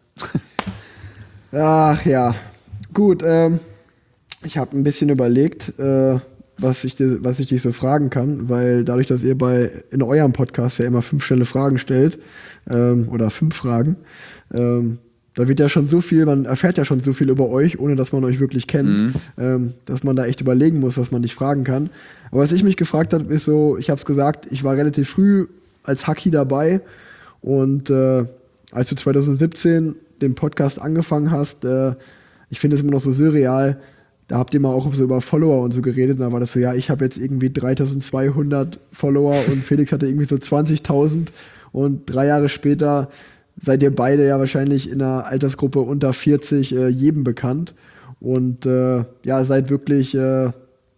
ja. Ach ja. Gut, ähm, ich habe ein bisschen überlegt, äh, was, ich dir, was ich dich so fragen kann, weil dadurch, dass ihr bei in eurem Podcast ja immer fünf schnelle Fragen stellt, ähm, oder fünf Fragen, ähm, da wird ja schon so viel, man erfährt ja schon so viel über euch, ohne dass man euch wirklich kennt, Mhm. ähm, dass man da echt überlegen muss, was man nicht fragen kann. Aber was ich mich gefragt habe, ist so, ich habe es gesagt, ich war relativ früh als Haki dabei und äh, als du zwanzig siebzehn den Podcast angefangen hast, äh, ich finde es immer noch so surreal, da habt ihr mal auch so über Follower und so geredet, und da war das so, ja, ich habe jetzt irgendwie dreitausendzweihundert Follower und Felix hatte irgendwie so zwanzigtausend, und drei Jahre später seid ihr beide ja wahrscheinlich in einer Altersgruppe unter vierzig äh, jedem bekannt und äh, ja, seid wirklich äh,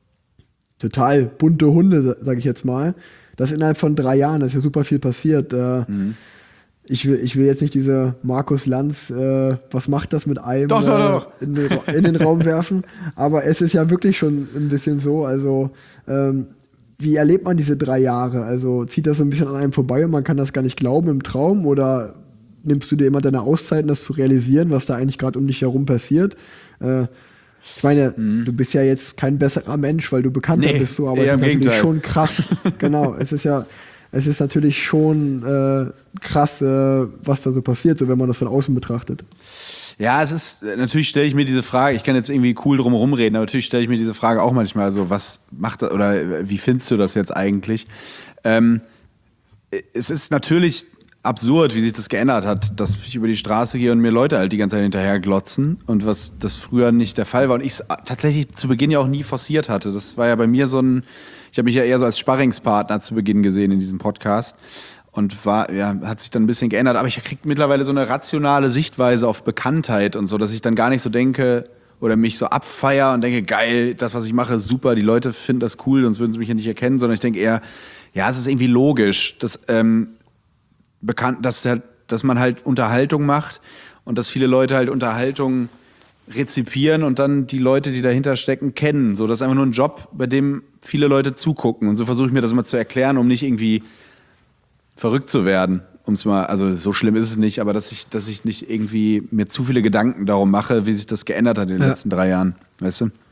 total bunte Hunde, sage ich jetzt mal. Das innerhalb von drei Jahren, da ist ja super viel passiert. Äh, mhm. ich, will, ich will jetzt nicht diese Markus Lanz, äh, was macht das mit einem, doch, doch, doch. Äh, in, den, in den Raum werfen, aber es ist ja wirklich schon ein bisschen so, also ähm, wie erlebt man diese drei Jahre? Also zieht das so ein bisschen an einem vorbei und man kann das gar nicht glauben im Traum, oder nimmst du dir immer deine Auszeiten, das zu realisieren, was da eigentlich gerade um dich herum passiert? Äh, ich meine, mhm. du bist ja jetzt kein besserer Mensch, weil du bekannter nee, bist, so, aber es ist natürlich Gegenteil. Schon krass. Genau, es ist ja, es ist natürlich schon äh, krass, äh, was da so passiert, so wenn man das von außen betrachtet. Ja, es ist, natürlich stelle ich mir diese Frage, ich kann jetzt irgendwie cool drum rumreden, aber natürlich stelle ich mir diese Frage auch manchmal so, was macht das, oder wie findest du das jetzt eigentlich? Ähm, es ist natürlich absurd, wie sich das geändert hat, dass ich über die Straße gehe und mir Leute halt die ganze Zeit hinterher glotzen, und was das früher nicht der Fall war und ich es tatsächlich zu Beginn ja auch nie forciert hatte. Das war ja bei mir so ein, ich habe mich ja eher so als Sparringspartner zu Beginn gesehen in diesem Podcast. Und war, ja, hat sich dann ein bisschen geändert. Aber ich kriege mittlerweile so eine rationale Sichtweise auf Bekanntheit und so, dass ich dann gar nicht so denke oder mich so abfeier und denke, geil, das, was ich mache, ist super, die Leute finden das cool, sonst würden sie mich ja nicht erkennen, sondern ich denke eher, ja, es ist irgendwie logisch, dass, ähm, bekannt, dass, dass man halt Unterhaltung macht und dass viele Leute halt Unterhaltung rezipieren und dann die Leute, die dahinter stecken, kennen. So, das ist einfach nur ein Job, bei dem viele Leute zugucken. Und so versuche ich mir das immer zu erklären, um nicht irgendwie verrückt zu werden, um es mal, also so schlimm ist es nicht, aber dass ich, dass ich nicht irgendwie mir zu viele Gedanken darum mache, wie sich das geändert hat in den ja. letzten drei Jahren, weißt du?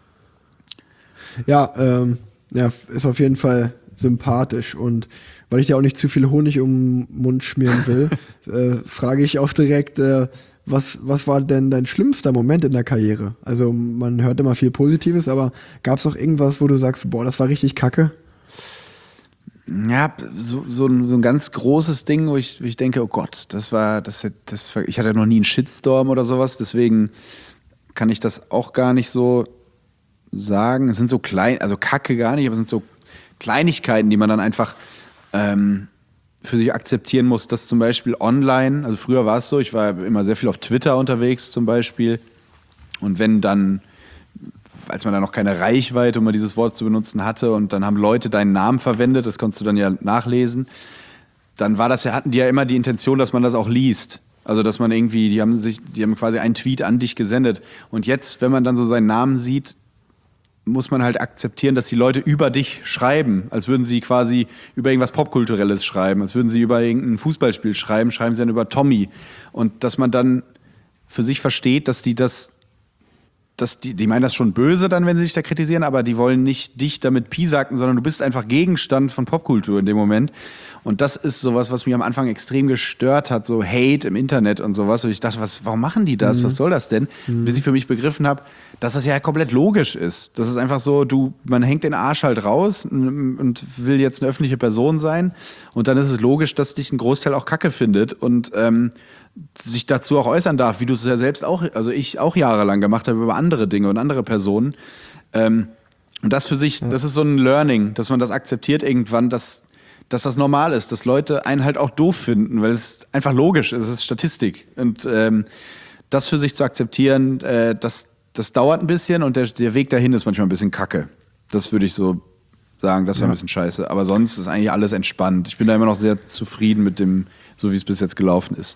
Ja, ähm, ja, ist auf jeden Fall sympathisch, und weil ich dir auch nicht zu viel Honig um den Mund schmieren will, äh, frage ich auch direkt, äh, was, was war denn dein schlimmster Moment in der Karriere? Also man hört immer viel Positives, aber gab es auch irgendwas, wo du sagst, boah, das war richtig kacke? Ja, so, so, ein, so ein ganz großes Ding, wo ich, wo ich denke, oh Gott, das war, das, das, ich hatte noch nie einen Shitstorm oder sowas, deswegen kann ich das auch gar nicht so sagen. Es sind so klein, also Kacke gar nicht, aber es sind so Kleinigkeiten, die man dann einfach ähm, für sich akzeptieren muss, dass zum Beispiel online, also früher war es so, ich war immer sehr viel auf Twitter unterwegs zum Beispiel, und wenn dann, als man da noch keine Reichweite, um mal dieses Wort zu benutzen, hatte, und dann haben Leute deinen Namen verwendet, das konntest du dann ja nachlesen, dann war das ja, hatten die ja immer die Intention, dass man das auch liest. Also dass man irgendwie, die haben sich, die haben quasi einen Tweet an dich gesendet. Und jetzt, wenn man dann so seinen Namen sieht, muss man halt akzeptieren, dass die Leute über dich schreiben, als würden sie quasi über irgendwas Popkulturelles schreiben, als würden sie über irgendein Fußballspiel schreiben, schreiben sie dann über Tommy. Und dass man dann für sich versteht, dass die das dass die, die meinen das schon böse dann, wenn sie dich da kritisieren, aber die wollen nicht dich damit piesacken, sondern du bist einfach Gegenstand von Popkultur in dem Moment. Und das ist sowas, was mich am Anfang extrem gestört hat, so Hate im Internet und sowas. Und ich dachte, was, warum machen die das? Mhm. Was soll das denn? Mhm. Bis ich für mich begriffen habe, dass das ja komplett logisch ist. Das ist einfach so, du, man hängt den Arsch halt raus und will jetzt eine öffentliche Person sein. Und dann ist es logisch, dass dich ein Großteil auch Kacke findet und ähm, sich dazu auch äußern darf, wie du es ja selbst auch, also ich auch jahrelang gemacht habe über andere Dinge und andere Personen. Ähm, und das für sich, ja. das ist so ein Learning, dass man das akzeptiert irgendwann, dass, dass das normal ist, dass Leute einen halt auch doof finden, weil es einfach logisch ist, es ist Statistik. Und ähm, das für sich zu akzeptieren, äh, das, das dauert ein bisschen, und der, der Weg dahin ist manchmal ein bisschen kacke. Das würde ich so sagen, das war ja. ein bisschen scheiße. Aber sonst ist eigentlich alles entspannt. Ich bin da immer noch sehr zufrieden mit dem, so wie es bis jetzt gelaufen ist.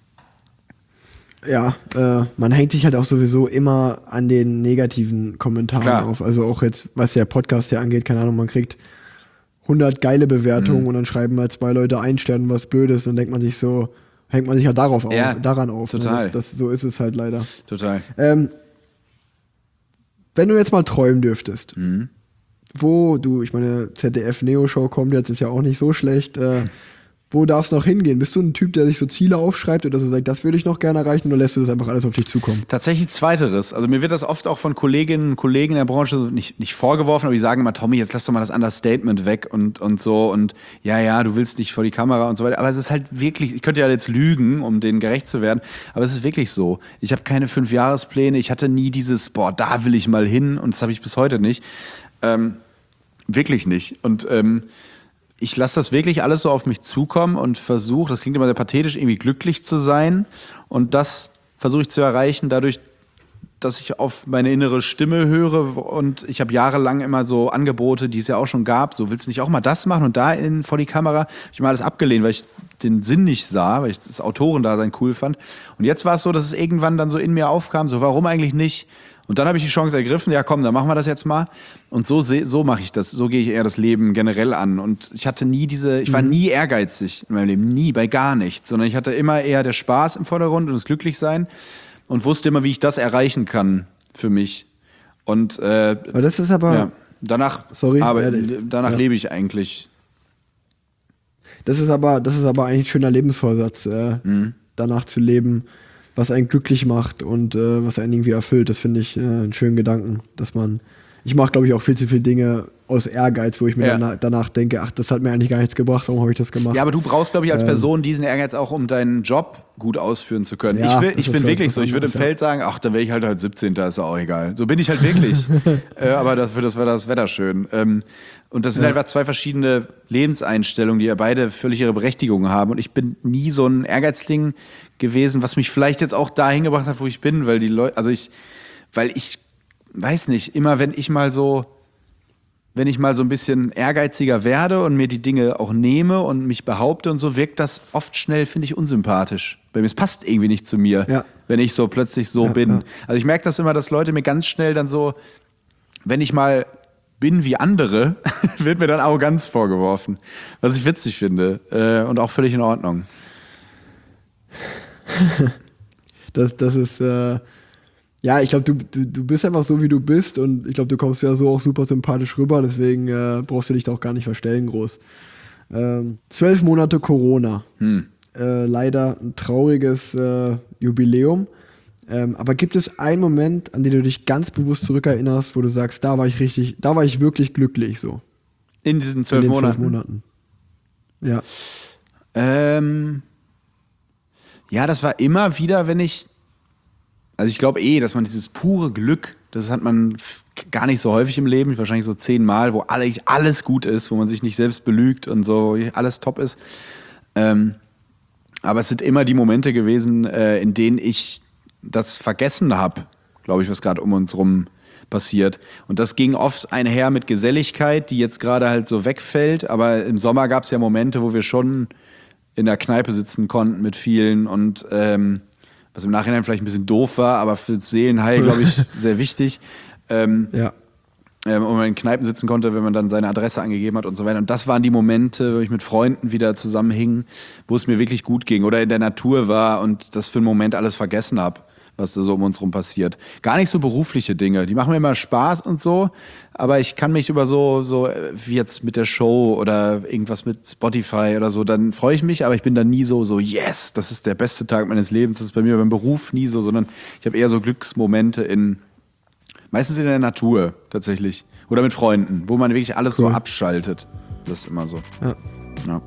Ja, äh, man hängt sich halt auch sowieso immer an den negativen Kommentaren Klar. auf. Also auch jetzt, was der Podcast hier angeht, keine Ahnung, man kriegt hundert geile Bewertungen mhm. und dann schreiben mal zwei Leute ein Stern was Blödes, dann denkt man sich so, hängt man sich halt darauf ja, auf, daran auf. Total. Ne? Das, das, so ist es halt leider. Total. Ähm, wenn du jetzt mal träumen dürftest, mhm. wo du, ich meine, Z D F-Neo-Show kommt jetzt, ist ja auch nicht so schlecht, äh, Wo darf es noch hingehen? Bist du ein Typ, der sich so Ziele aufschreibt oder so sagt, das würde ich noch gerne erreichen, oder lässt du das einfach alles auf dich zukommen? Tatsächlich Zweiteres. Also mir wird das oft auch von Kolleginnen und Kollegen in der Branche nicht, nicht vorgeworfen, aber die sagen immer, Tommy, jetzt lass doch mal das Understatement weg und, und so und ja, ja, du willst nicht vor die Kamera und so weiter. Aber es ist halt wirklich, ich könnte ja jetzt lügen, um denen gerecht zu werden, aber es ist wirklich so. Ich habe keine Fünfjahrespläne, ich hatte nie dieses, boah, da will ich mal hin, und das habe ich bis heute nicht. Ähm, wirklich nicht. Und ähm, ich lasse das wirklich alles so auf mich zukommen und versuche, das klingt immer sehr pathetisch, irgendwie glücklich zu sein. Und das versuche ich zu erreichen dadurch, dass ich auf meine innere Stimme höre. Und ich habe jahrelang immer so Angebote, die es ja auch schon gab. So, willst du nicht auch mal das machen? Und da in, vor die Kamera habe ich mal alles abgelehnt, weil ich den Sinn nicht sah, weil ich das Autorendasein cool fand. Und jetzt war es so, dass es irgendwann dann so in mir aufkam, so warum eigentlich nicht? Und dann habe ich die Chance ergriffen, ja komm, dann machen wir das jetzt mal. Und so, so mache ich das, so gehe ich eher das Leben generell an. Und ich hatte nie diese, ich war nie ehrgeizig in meinem Leben, nie, bei gar nichts. Sondern ich hatte immer eher der Spaß im Vordergrund und das Glücklichsein und wusste immer, wie ich das erreichen kann für mich. Und äh, aber das ist aber, ja, danach, sorry, aber, äh, danach ja. lebe ich eigentlich. Das ist aber, das ist aber eigentlich ein schöner Lebensvorsatz, äh, Mhm. danach zu leben, was einen glücklich macht und äh, was einen irgendwie erfüllt. Das finde ich äh, einen schönen Gedanken, dass man, ich mache, glaube ich, auch viel zu viele Dinge aus Ehrgeiz, wo ich mir Ja. danach, danach denke, ach, das hat mir eigentlich gar nichts gebracht, warum habe ich das gemacht? Ja, aber du brauchst, glaube ich, als Ähm. Person diesen Ehrgeiz auch, um deinen Job gut ausführen zu können. Ja, ich will, das ich ist bin vielleicht wirklich was so. Ich würde im anderes, ja. Feld sagen, ach, dann wäre ich halt halt siebzehnter ist ja auch egal. So bin ich halt wirklich. äh, aber dafür das war das Wetter schön. Ähm, und das sind Ja. einfach zwei verschiedene Lebenseinstellungen, die ja beide völlig ihre Berechtigung haben. Und ich bin nie so ein Ehrgeizling gewesen, was mich vielleicht jetzt auch dahin gebracht hat, wo ich bin, weil die Leute, also ich, weil ich weiß nicht, immer wenn ich mal so wenn ich mal so ein bisschen ehrgeiziger werde und mir die Dinge auch nehme und mich behaupte und so, wirkt das oft schnell, finde ich, unsympathisch. Bei mir, es passt irgendwie nicht zu mir, Ja. wenn ich so plötzlich so Ja, bin. ja. Also ich merke das immer, dass Leute mir ganz schnell dann so, wenn ich mal bin wie andere, wird mir dann Arroganz vorgeworfen. Was ich witzig finde äh, und auch völlig in Ordnung. Das, das ist, äh, ja, ich glaube, du, du, du bist einfach so, wie du bist, und ich glaube, du kommst ja so auch super sympathisch rüber, deswegen äh, brauchst du dich da auch gar nicht verstellen groß. Ähm, zwölf Monate Corona. Hm. Äh, leider ein trauriges äh, Jubiläum. Ähm, aber gibt es einen Moment, an den du dich ganz bewusst zurückerinnerst, wo du sagst, da war ich richtig, da war ich wirklich glücklich so? In diesen In zwölf den Monaten. zwölf Monaten. Ja. Ähm, ja, das war immer wieder, wenn ich, also ich glaube eh, dass man dieses pure Glück, das hat man f- gar nicht so häufig im Leben, wahrscheinlich so zehnmal, wo alle, alles gut ist, wo man sich nicht selbst belügt und so, alles top ist. Ähm, aber es sind immer die Momente gewesen, äh, in denen ich das vergessen habe, glaube ich, was gerade um uns rum passiert. Und das ging oft einher mit Geselligkeit, die jetzt gerade halt so wegfällt. Aber im Sommer gab es ja Momente, wo wir schon in der Kneipe sitzen konnten mit vielen und ähm, was im Nachhinein vielleicht ein bisschen doof war, aber fürs Seelenheil, glaube ich, sehr wichtig. Ähm, Ja. ähm, und man in Kneipen sitzen konnte, wenn man dann seine Adresse angegeben hat und so weiter. Und das waren die Momente, wo ich mit Freunden wieder zusammenhing, wo es mir wirklich gut ging oder in der Natur war und das für einen Moment alles vergessen habe, was da so um uns rum passiert. Gar nicht so berufliche Dinge, die machen mir immer Spaß und so, aber ich kann mich über so, so äh, wie jetzt mit der Show oder irgendwas mit Spotify oder so, dann freue ich mich, aber ich bin dann nie so, so yes, das ist der beste Tag meines Lebens. Das ist bei mir beim Beruf nie so, sondern ich habe eher so Glücksmomente in, meistens in der Natur tatsächlich oder mit Freunden, wo man wirklich alles Cool. so abschaltet. Das ist immer so. Ja. Ja.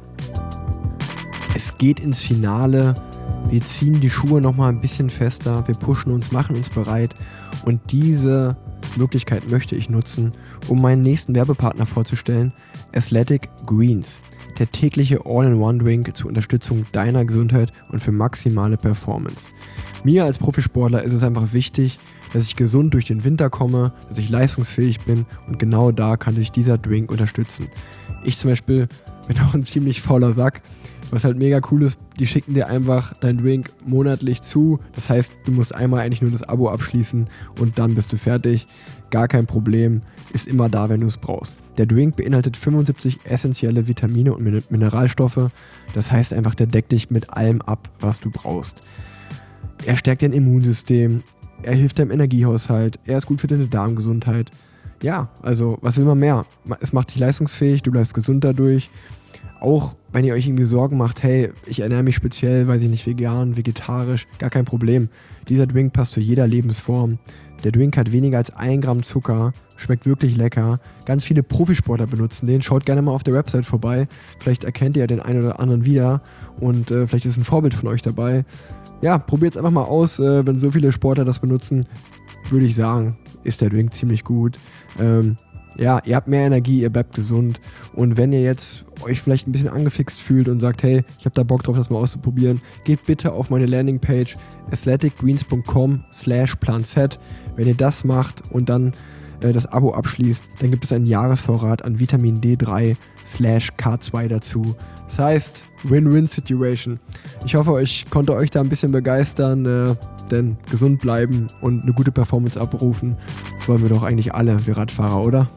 Es geht ins Finale. Wir ziehen die Schuhe noch mal ein bisschen fester. Wir pushen uns, machen uns bereit. Und diese Möglichkeit möchte ich nutzen, um meinen nächsten Werbepartner vorzustellen. Athletic Greens. Der tägliche All-in-One-Drink zur Unterstützung deiner Gesundheit und für maximale Performance. Mir als Profisportler ist es einfach wichtig, dass ich gesund durch den Winter komme, dass ich leistungsfähig bin, und genau da kann sich dieser Drink unterstützen. Ich zum Beispiel bin auch ein ziemlich fauler Sack, was halt mega cool ist, die schicken dir einfach deinen Drink monatlich zu. Das heißt, du musst einmal eigentlich nur das Abo abschließen und dann bist du fertig. Gar kein Problem, ist immer da, wenn du es brauchst. Der Drink beinhaltet fünfundsiebzig essentielle Vitamine und Min- Mineralstoffe. Das heißt einfach, der deckt dich mit allem ab, was du brauchst. Er stärkt dein Immunsystem, er hilft deinem Energiehaushalt, er ist gut für deine Darmgesundheit. Ja, also was will man mehr? Es macht dich leistungsfähig, du bleibst gesund dadurch. auch wenn ihr euch irgendwie Sorgen macht, hey, ich ernähre mich speziell, weiß ich nicht, vegan, vegetarisch, gar kein Problem. Dieser Drink passt zu jeder Lebensform. Der Drink hat weniger als ein Gramm Zucker, schmeckt wirklich lecker. Ganz viele Profisportler benutzen den. Schaut gerne mal auf der Website vorbei. Vielleicht erkennt ihr den einen oder anderen wieder und äh, vielleicht ist ein Vorbild von euch dabei. Ja, probiert es einfach mal aus. Äh, wenn so viele Sportler das benutzen, würde ich sagen, ist der Drink ziemlich gut. Ähm, ja, ihr habt mehr Energie, ihr bleibt gesund. Und wenn ihr jetzt euch vielleicht ein bisschen angefixt fühlt und sagt, hey, ich habe da Bock drauf, das mal auszuprobieren, geht bitte auf meine Landingpage athleticgreens.com slash planset. Wenn ihr das macht und dann äh, das Abo abschließt, dann gibt es einen Jahresvorrat an Vitamin D drei slash K zwei dazu. Das heißt, Win-Win-Situation. Ich hoffe, ich konnte euch da ein bisschen begeistern, äh, denn gesund bleiben und eine gute Performance abrufen, das wollen wir doch eigentlich alle, wir Radfahrer, oder?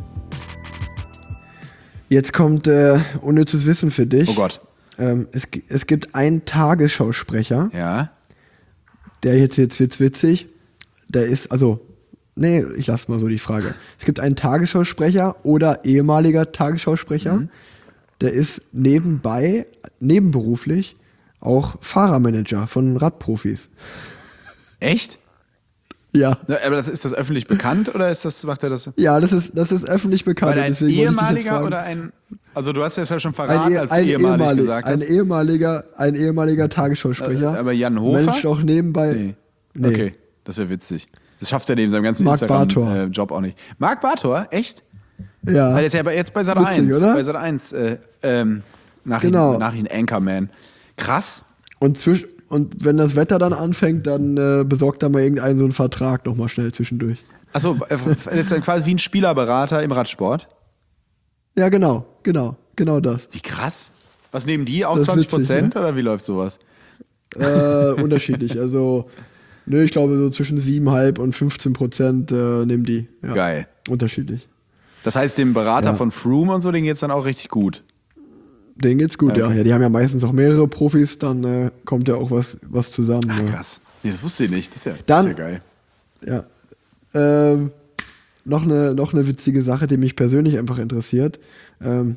Jetzt kommt äh, unnützes Wissen für dich. Oh Gott. Ähm, es, es gibt einen Tagesschausprecher, Ja. der jetzt, jetzt wird's witzig, der ist, also, nee, ich lasse mal so die Frage. Es gibt einen Tagesschausprecher oder ehemaliger Tagesschausprecher, mhm. der ist nebenbei, nebenberuflich auch Fahrermanager von Radprofis. Echt? Ja. Aber das, ist das öffentlich bekannt oder ist das, macht er das? Ja, das ist, das ist öffentlich bekannt. Weil ein deswegen wollte ich dich jetzt ehemaliger fragen. oder ein, also du hast es ja schon verraten, ein, als ein du ehemalig ehemalig, gesagt hast. Ein ehemaliger, ein ehemaliger Tagesschausprecher. Äh, aber Jan Hofer? Managt auch nebenbei. Nee. Nee. Okay, das wäre witzig. Das schafft er neben seinem ganzen Marc Bartor. Instagram-Job auch nicht. Marc Bartor? Echt? Ja. Weil der ist ja bei- jetzt bei Sat Witzig, eins. oder? Bei Sat eins. Äh, ähm, nach Genau. ihn, nach ihn Anchorman. Krass. Und, zwisch und wenn das Wetter dann anfängt, dann äh, besorgt er mal irgendeinen so einen Vertrag nochmal schnell zwischendurch. Achso, das ist dann quasi wie ein Spielerberater im Radsport. Ja, genau, genau, genau das. Wie krass. Was nehmen die? Auch Das ist zwanzig witzig, Prozent ne? oder wie läuft sowas? Äh, unterschiedlich. Also, nö, ich glaube so zwischen sieben Komma fünf und fünfzehn Prozent äh, nehmen die. Ja. Geil. Unterschiedlich. Das heißt, dem Berater Ja. von Froome und so, den geht's dann auch richtig gut. Denen geht's gut, Okay. ja. ja. Die haben ja meistens auch mehrere Profis, dann äh, kommt ja auch was, was zusammen. Ach, ja. krass. Nee, das wusste ich nicht. Das ist ja, Dann- das ist ja geil. Ja. Ähm, noch, eine, noch eine witzige Sache, die mich persönlich einfach interessiert. Ähm,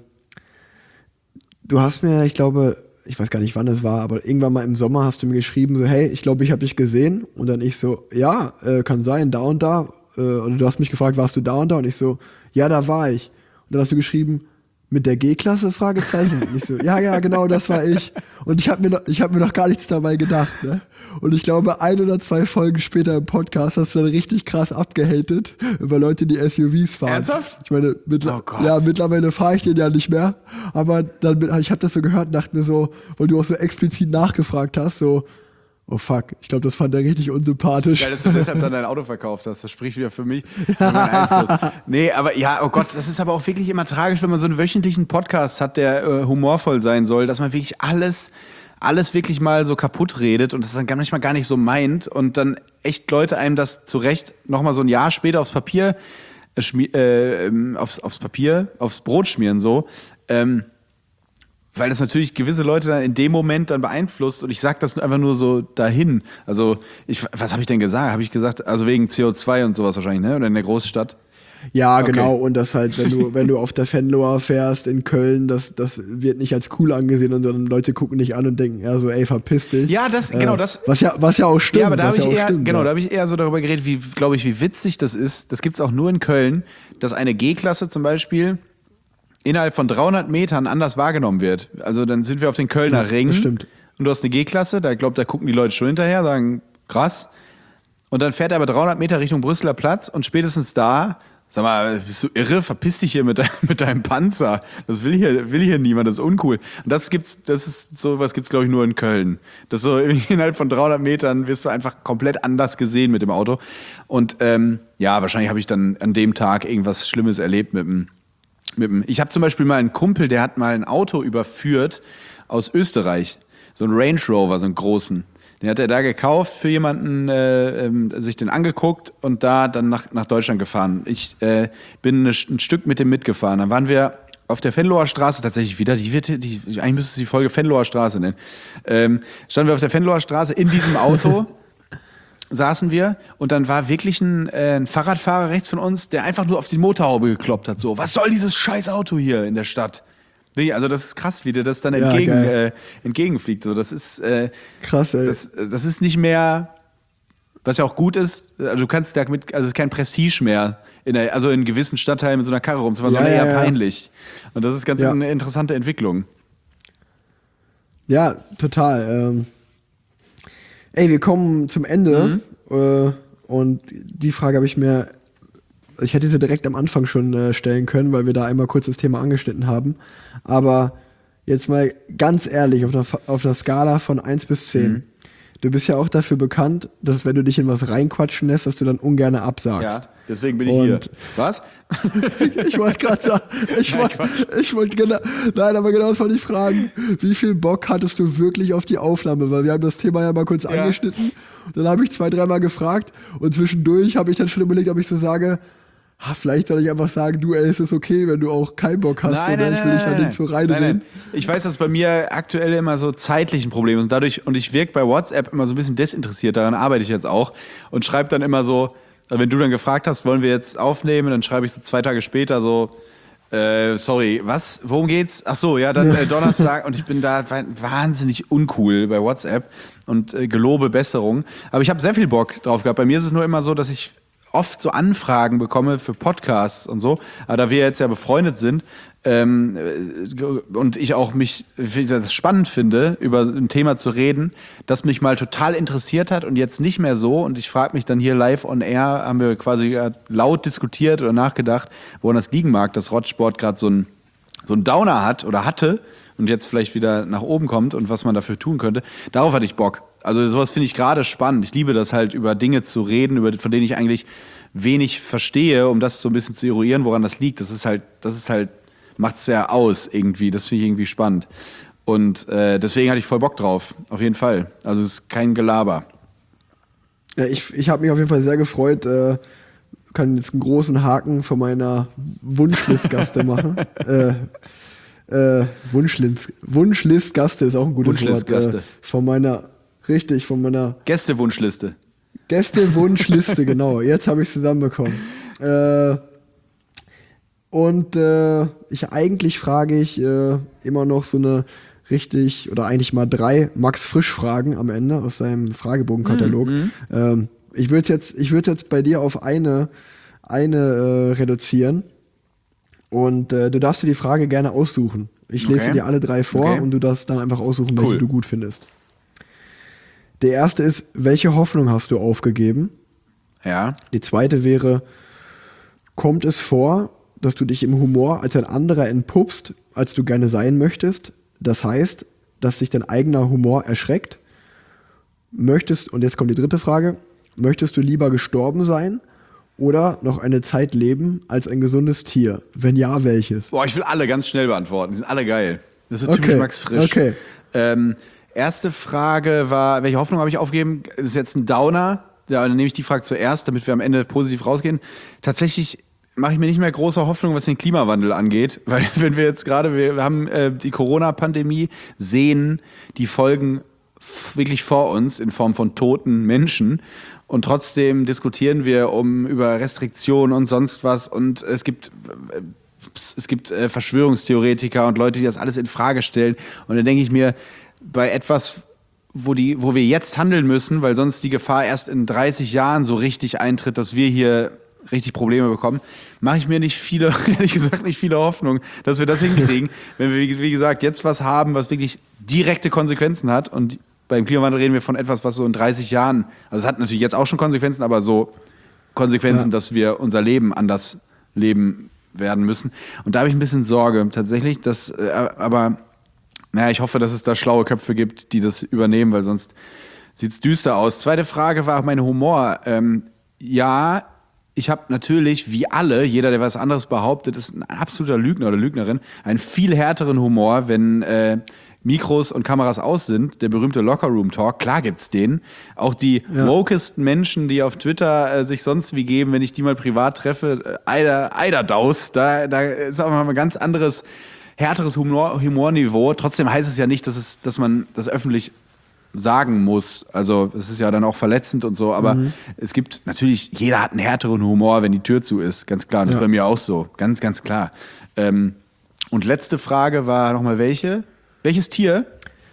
du hast mir, ich glaube, ich weiß gar nicht, wann es war, aber irgendwann mal im Sommer hast du mir geschrieben, so, hey, ich glaube, ich habe dich gesehen. Und dann ich so, ja, äh, kann sein, da und da. Äh, oder du hast mich gefragt, warst du da und da? Und ich so, ja, da war ich. Und dann hast du geschrieben, mit der G-Klasse? Fragezeichen. Und ich so, ja, ja, genau, das war ich. Und ich habe mir, noch- ich hab mir noch gar nichts dabei gedacht. Ne? Und ich glaube, ein oder zwei Folgen später im Podcast hast du dann richtig krass abgehatet über Leute, die S U Vs fahren. Ernsthaft? Ich meine, mittler- Oh Gott. ja, mittlerweile fahre ich den ja nicht mehr. Aber dann, bin- ich habe das so gehört und dachte mir so, weil du auch so explizit nachgefragt hast, so, oh fuck, ich glaube, das fand er richtig unsympathisch. Geil, dass du deshalb dann dein Auto verkauft hast. Das spricht wieder für mich. Für meinen Einfluss. Nee, aber ja, oh Gott, das ist aber auch wirklich immer tragisch, wenn man so einen wöchentlichen Podcast hat, der äh, humorvoll sein soll, dass man wirklich alles, alles wirklich mal so kaputt redet und das dann gar- manchmal gar nicht so meint und dann echt Leute einem das zu Recht nochmal so ein Jahr später aufs Papier, äh, schmi- äh, ähm, aufs, aufs Papier, aufs Brot schmieren so. Ähm, Weil das natürlich gewisse Leute dann in dem Moment dann beeinflusst und ich sag das einfach nur so dahin. Also, ich, was habe ich denn gesagt? Habe ich gesagt, also wegen C O zwei und sowas wahrscheinlich, ne? Oder in der Großstadt? Ja, Okay. genau. Und das halt, wenn du, wenn du auf der Venloer fährst in Köln, das, das wird nicht als cool angesehen, sondern Leute gucken dich an und denken, ja, so, ey, verpiss dich. Ja, das, genau, das. Was ja, was ja auch stimmt. Ja, aber da was habe ich ja auch eher, stimmt, genau, ja. da habe ich eher so darüber geredet, wie, glaube ich, wie witzig das ist. Das gibt's auch nur in Köln, dass eine G-Klasse zum Beispiel innerhalb von dreihundert Metern anders wahrgenommen wird. Also dann sind wir auf den Kölner Ja, Ring das stimmt. und du hast eine G-Klasse, da glaube da gucken die Leute schon hinterher, sagen krass. Und dann fährt er aber dreihundert Meter Richtung Brüsseler Platz und spätestens da, sag mal, bist du irre? Verpiss dich hier mit, dein, mit deinem Panzer. Das will hier, will hier niemand, das ist uncool. Und das gibt's, das ist sowas gibt's glaube ich nur in Köln. Das so innerhalb von dreihundert Metern wirst du einfach komplett anders gesehen mit dem Auto. Und ähm, ja, wahrscheinlich habe ich dann an dem Tag irgendwas Schlimmes erlebt mit dem Mit dem, ich habe zum Beispiel mal einen Kumpel, der hat mal ein Auto überführt aus Österreich. So ein Range Rover, so einen großen. Den hat er da gekauft für jemanden, äh, ähm, sich den angeguckt und da dann nach, nach Deutschland gefahren. Ich äh, bin eine, ein Stück mit dem mitgefahren. Dann waren wir auf der Venloer Straße tatsächlich wieder. Die wird, die, eigentlich müsste es die Folge Venloer Straße nennen. Ähm, standen wir auf der Venloer Straße in diesem Auto. Saßen wir und dann war wirklich ein, äh, ein Fahrradfahrer rechts von uns, der einfach nur auf die Motorhaube gekloppt hat. So, was soll dieses scheiß Auto hier in der Stadt? Nee, also das ist krass, wie dir das dann Ja, entgegen, geil. äh, entgegenfliegt. So, das ist, äh, Krass, ey. das, das ist nicht mehr, was ja auch gut ist, also du kannst damit, also es ist kein Prestige mehr, in der, also in gewissen Stadtteilen mit so einer Karre rumzufahren, Ja, sondern ja, eher ja. peinlich. Und das ist ganz Ja. eine interessante Entwicklung. Ja, total. Ähm, ey, wir kommen zum Ende. Mhm. Äh, und die Frage habe ich mir, ich hätte sie direkt am Anfang schon äh, stellen können, weil wir da einmal kurz das Thema angeschnitten haben. Aber jetzt mal ganz ehrlich, auf einer, auf einer Skala von eins bis zehn. Mhm. Du bist ja auch dafür bekannt, dass wenn du dich in was reinquatschen lässt, dass du dann ungern absagst. deswegen bin ich Und- hier. Was? Ich wollte gerade sagen, ich Nein, wollte, Quatsch. ich wollte genau, nein, aber genau das wollte ich fragen. Wie viel Bock hattest du wirklich auf die Aufnahme? Weil wir haben das Thema ja mal kurz angeschnitten. Dann habe ich zwei, dreimal gefragt und zwischendurch habe ich dann schon überlegt, ob ich so sage, ah, vielleicht soll ich einfach sagen, du, ey, es ist okay, wenn du auch keinen Bock hast. Nein, oder nein, ich will nein, dich da nein, nicht so nein. reinreden. Nein, nein. Ich weiß, dass bei mir aktuell immer so zeitlich ein Problem ist und dadurch, und ich wirke bei WhatsApp immer so ein bisschen desinteressiert, daran arbeite ich jetzt auch und schreibe dann immer so, wenn du dann gefragt hast, wollen wir jetzt aufnehmen, dann schreibe ich so zwei Tage später so, äh, sorry, was, worum geht's? Ach so, ja, dann äh, Donnerstag und ich bin da wahnsinnig uncool bei WhatsApp und äh, gelobe Besserung, aber ich habe sehr viel Bock drauf gehabt. Bei mir ist es nur immer so, dass ich oft so Anfragen bekomme für Podcasts und so, aber da wir jetzt ja befreundet sind ähm, und ich auch mich wie gesagt, spannend finde, über ein Thema zu reden, das mich mal total interessiert hat und jetzt nicht mehr so und ich frage mich dann hier live on air, haben wir quasi laut diskutiert oder nachgedacht, woran das liegen mag, dass Rottsport gerade so ein so ein Downer hat oder hatte und jetzt vielleicht wieder nach oben kommt und was man dafür tun könnte. Darauf hatte ich Bock. Also sowas finde ich gerade spannend. Ich liebe das halt, über Dinge zu reden, über, von denen ich eigentlich wenig verstehe, um das so ein bisschen zu eruieren, woran das liegt. Das ist halt, das ist halt, macht es ja aus irgendwie. Das finde ich irgendwie spannend. Und äh, deswegen hatte ich voll Bock drauf. Auf jeden Fall. Also es ist kein Gelaber. Ja, ich ich habe mich auf jeden Fall sehr gefreut. Äh, kann jetzt einen großen Haken von meiner Wunschlistgaste machen. äh, äh, Wunschlist, Wunschlistgaste ist auch ein gutes Wunschlistgaste. Wort. Äh, von meiner, richtig, von meiner Gästewunschliste. Gäste-Wunschliste, genau. Jetzt habe ich es zusammenbekommen. Äh, und äh, ich eigentlich frage ich äh, immer noch so eine richtig, oder eigentlich mal drei Max-Frisch-Fragen am Ende aus seinem Fragebogenkatalog. Mhm. Ähm, ich würde jetzt, ich würde jetzt bei dir auf eine, eine äh, reduzieren. Und äh, du darfst dir die Frage gerne aussuchen. Ich lese Okay. dir alle drei vor Okay. und du darfst dann einfach aussuchen, welche Cool. du gut findest. Der erste ist, welche Hoffnung hast du aufgegeben? Ja. Die zweite wäre, kommt es vor, dass du dich im Humor als ein anderer entpuppst, als du gerne sein möchtest? Das heißt, dass sich dein eigener Humor erschreckt? Möchtest, und jetzt kommt die dritte Frage, möchtest du lieber gestorben sein oder noch eine Zeit leben als ein gesundes Tier? Wenn ja, welches? Boah, ich will alle ganz schnell beantworten. Die sind alle geil. Das ist so Okay, typisch Max Frisch. okay. Ähm, erste Frage war, welche Hoffnung habe ich aufgegeben? Das ist jetzt ein Downer. Ja, dann nehme ich die Frage zuerst, damit wir am Ende positiv rausgehen. Tatsächlich mache ich mir nicht mehr große Hoffnung, was den Klimawandel angeht. Weil wenn wir jetzt gerade, wir, wir haben äh, die Corona-Pandemie, sehen die Folgen f- wirklich vor uns in Form von toten Menschen. Und trotzdem diskutieren wir um über Restriktionen und sonst was. Und es gibt äh, es gibt äh, Verschwörungstheoretiker und Leute, die das alles in Frage stellen. Und dann denke ich mir, bei etwas, wo, die, wo wir jetzt handeln müssen, weil sonst die Gefahr erst in dreißig Jahren so richtig eintritt, dass wir hier richtig Probleme bekommen, mache ich mir nicht viele, ehrlich gesagt, nicht viele Hoffnung, dass wir das hinkriegen, wenn wir, wie, wie gesagt, jetzt was haben, was wirklich direkte Konsequenzen hat. Und beim Klimawandel reden wir von etwas, was so in dreißig Jahren, also es hat natürlich jetzt auch schon Konsequenzen, aber so Konsequenzen, Ja. dass wir unser Leben anders leben werden müssen. Und da habe ich ein bisschen Sorge tatsächlich, dass, äh, aber naja, ich hoffe, dass es da schlaue Köpfe gibt, die das übernehmen, weil sonst sieht es düster aus. Zweite Frage war mein Humor. Ähm, ja, ich habe natürlich, wie alle, jeder, der was anderes behauptet, ist ein absoluter Lügner oder Lügnerin, einen viel härteren Humor, wenn äh, Mikros und Kameras aus sind, der berühmte Locker-Room-Talk, klar gibt's den. Auch die Ja. wokesten Menschen, die auf Twitter äh, sich sonst wie geben, wenn ich die mal privat treffe, äh, Eider, Eiderdaus, da, da ist auch mal ein ganz anderes, härteres Humor, Humorniveau. Trotzdem heißt es ja nicht, dass, es, dass man das öffentlich sagen muss. Also es ist ja dann auch verletzend und so, aber Mhm. es gibt natürlich, jeder hat einen härteren Humor, wenn die Tür zu ist, ganz klar. Und das Ja. ist bei mir auch so, ganz, ganz klar. Ähm, Und letzte Frage war nochmal welche? Welches Tier?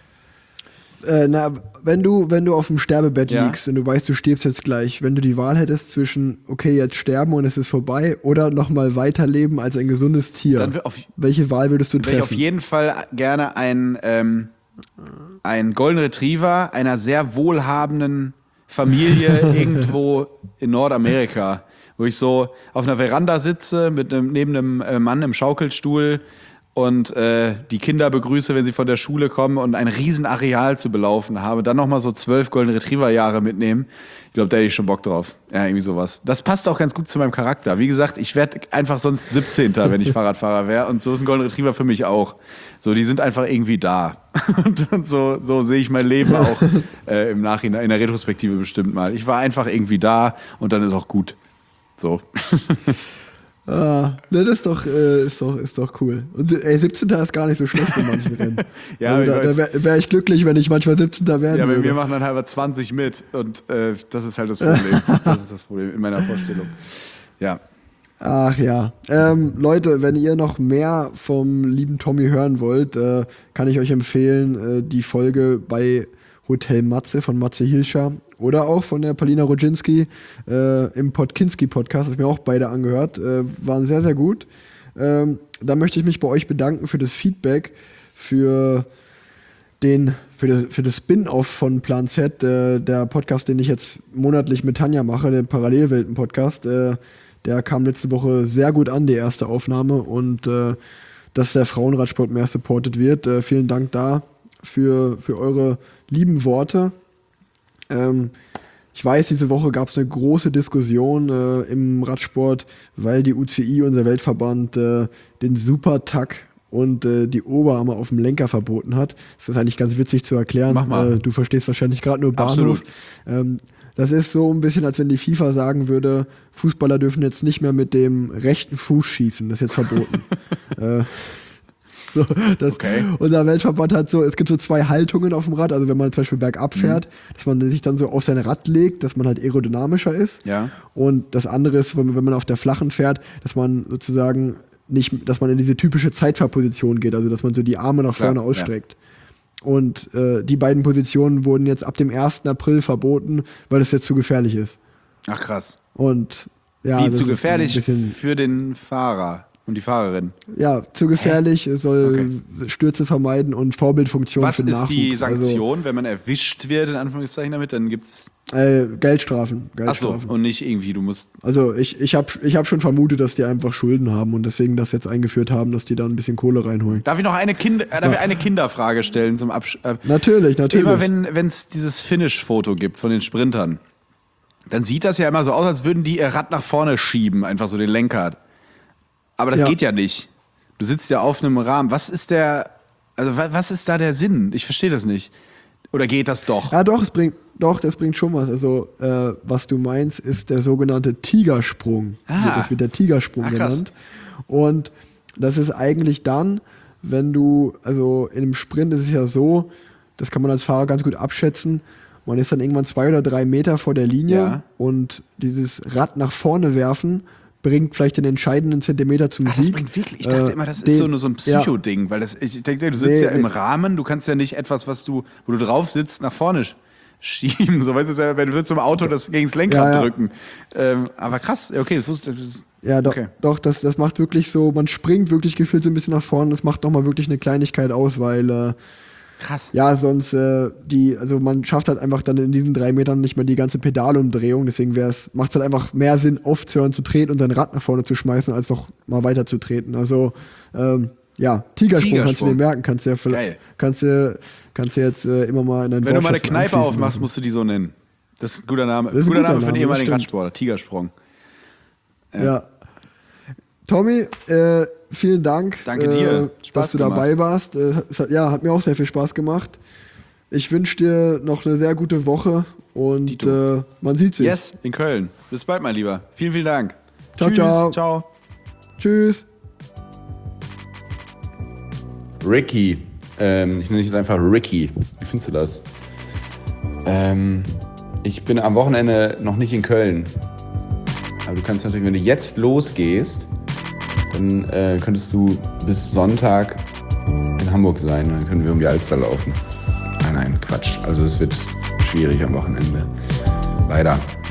Äh, na, wenn du, wenn du auf dem Sterbebett Ja. liegst und du weißt, du stirbst jetzt gleich, wenn du die Wahl hättest zwischen, okay, jetzt sterben und es ist vorbei, oder nochmal weiterleben als ein gesundes Tier, Dann wär auf- welche Wahl würdest du Wäre ich auf treffen? jeden Fall gerne ein, ähm, ein Golden Retriever einer sehr wohlhabenden Familie irgendwo in Nordamerika, wo ich so auf einer Veranda sitze mit einem, neben einem äh, Mann im Schaukelstuhl und äh, die Kinder begrüße, wenn sie von der Schule kommen und ein riesen Areal zu belaufen habe, dann nochmal so zwölf Golden Retriever Jahre mitnehmen. Ich glaube, da hätte ich schon Bock drauf. Ja, irgendwie sowas. Das passt auch ganz gut zu meinem Charakter. Wie gesagt, ich werde einfach sonst siebzehnter, wenn ich Fahrradfahrer wäre. Und so ist ein Golden Retriever für mich auch. So, die sind einfach irgendwie da. Und, und so, so sehe ich mein Leben auch äh, im Nachhinein, in der Retrospektive bestimmt mal. Ich war einfach irgendwie da und dann ist auch gut. So. Ah, ne, das ist doch, äh, ist doch, ist doch cool. Und ey, siebzehnter ist gar nicht so schlecht in manchen Rennen. Ja, also, ich da da weiß. wäre wär ich glücklich, wenn ich manchmal siebzehnter werden Ja, bei würde. mir machen dann halber zwanzig mit. Und äh, das ist halt das Problem. Das ist das Problem in meiner Vorstellung. Ja. Ach ja. Ähm, Leute, wenn ihr noch mehr vom lieben Tommy hören wollt, äh, kann ich euch empfehlen, äh, die Folge bei Hotel Matze von Matze Hilscher oder auch von der Paulina Rodzinski äh, im Podkinski-Podcast, das habe ich mir auch beide angehört, äh, waren sehr, sehr gut. Ähm, da möchte ich mich bei euch bedanken für das Feedback, für den, für das, für das Spin-Off von Plan Z, äh, der Podcast, den ich jetzt monatlich mit Tanja mache, der Parallelwelten-Podcast, äh, der kam letzte Woche sehr gut an, die erste Aufnahme, und äh, dass der Frauenradsport mehr supported wird. Äh, vielen Dank da für, für eure lieben Worte. Ähm, ich weiß, diese Woche gab es eine große Diskussion äh, im Radsport, weil die U C I, unser Weltverband, äh, den Super-Tack und äh, die Oberarme auf dem Lenker verboten hat. Das ist eigentlich ganz witzig zu erklären. Mach mal. Äh, du verstehst wahrscheinlich gerade nur Bahnhof. Absolut. Ähm, das ist so ein bisschen, als wenn die FIFA sagen würde, Fußballer dürfen jetzt nicht mehr mit dem rechten Fuß schießen. Das ist jetzt verboten. äh, So, das, Okay. Unser Weltverband hat so, es gibt so zwei Haltungen auf dem Rad, also wenn man zum Beispiel bergab fährt, mhm. dass man sich dann so auf sein Rad legt, dass man halt aerodynamischer ist. Ja. Und das andere ist, wenn man, wenn man auf der flachen fährt, dass man sozusagen nicht, dass man in diese typische Zeitfahrposition geht, also dass man so die Arme nach vorne Klar, ausstreckt. Ja. Und äh, die beiden Positionen wurden jetzt ab dem ersten April verboten, weil es jetzt zu gefährlich ist. Ach krass. Und ja, Wie das zu ist gefährlich ein bisschen, für den Fahrer und die Fahrerin. ja, zu gefährlich, es soll Stürze vermeiden und Vorbildfunktion Was für den ist die Nachwuchs. Sanktion, wenn man erwischt wird, in Anführungszeichen damit? Dann gibt's. Also, äh, Geldstrafen. Achso, Geldstrafen. und nicht irgendwie, du musst. Also ich, ich habe ich hab schon vermutet, dass die einfach Schulden haben und deswegen das jetzt eingeführt haben, dass die da ein bisschen Kohle reinholen. Darf ich noch eine, Kinder, äh, darf ich eine Kinderfrage stellen zum Absch... Äh, Natürlich, natürlich. Immer wenn es dieses Finish-Foto gibt von den Sprintern, dann sieht das ja immer so aus, als würden die ihr Rad nach vorne schieben, einfach so den Lenker. Aber das Ja. geht ja nicht. Du sitzt ja auf einem Rahmen. Was ist der, also wa- was ist da der Sinn? Ich verstehe das nicht. Oder geht das doch? Ja, doch, es bringt, doch, das bringt schon was. Also, äh, was du meinst, ist der sogenannte Tigersprung. Ah. Das wird der Tigersprung Ach, krass. genannt. Und das ist eigentlich dann, wenn du, also in einem Sprint ist es ja so, das kann man als Fahrer ganz gut abschätzen, man ist dann irgendwann zwei oder drei Meter vor der Linie Ja. und dieses Rad nach vorne werfen bringt vielleicht den entscheidenden Zentimeter zum Ach, das Sieg. bringt wirklich. Ich dachte Äh, immer, das ist den- so nur so ein ja. Psycho-Ding, weil das, ich denke, du sitzt Nee, ja im nee. Rahmen, du kannst ja nicht etwas, was du, wo du drauf sitzt, nach vorne sch- schieben. So weißt du ja, wenn du willst zum Auto das gegen das Lenkrad Ja, ja. drücken. Ähm, aber krass, okay, das wusste das, Ja, doch, okay. doch das, das macht wirklich so, man springt wirklich gefühlt so ein bisschen nach vorne, das macht doch mal wirklich eine Kleinigkeit aus, weil äh, Krass. ja, sonst äh, die, also man schafft halt einfach dann in diesen drei Metern nicht mehr die ganze Pedalumdrehung, deswegen macht es halt einfach mehr Sinn, aufzuhören zu treten und sein Rad nach vorne zu schmeißen, als noch mal weiter zu treten. Also, ähm, ja, Tigersprung, kannst du dir Tigersprung. merken, kannst du ja Geil. vielleicht, kannst du, kannst du jetzt äh, immer mal in deinen Wenn du mal eine Wortschatz Kneipe anschließen aufmachst, lassen. musst du die so nennen. Das ist ein guter Name. Das ist ein guter guter Name für einen Name, das ehemaligen stimmt. Radsportler. Tigersprung. Ja. Tommy, äh, vielen Dank, Danke dir. äh, Spaß dass du gemacht. dabei warst. Äh, es hat, ja, hat mir auch sehr viel Spaß gemacht. Ich wünsche dir noch eine sehr gute Woche und Dito. äh, man sieht sich. Yes, in Köln. Bis bald, mein Lieber. Vielen, vielen Dank. Ciao, Tschüss. ciao. Ciao. Tschüss. Ricky. Ähm, ich nenne dich jetzt einfach Ricky. Wie findest du das? Ähm, ich bin am Wochenende noch nicht in Köln. Aber du kannst natürlich, wenn du jetzt losgehst, dann äh, könntest du bis Sonntag in Hamburg sein und dann können wir um die Alster laufen. Nein, nein, Quatsch. Also es wird schwierig am Wochenende. Leider.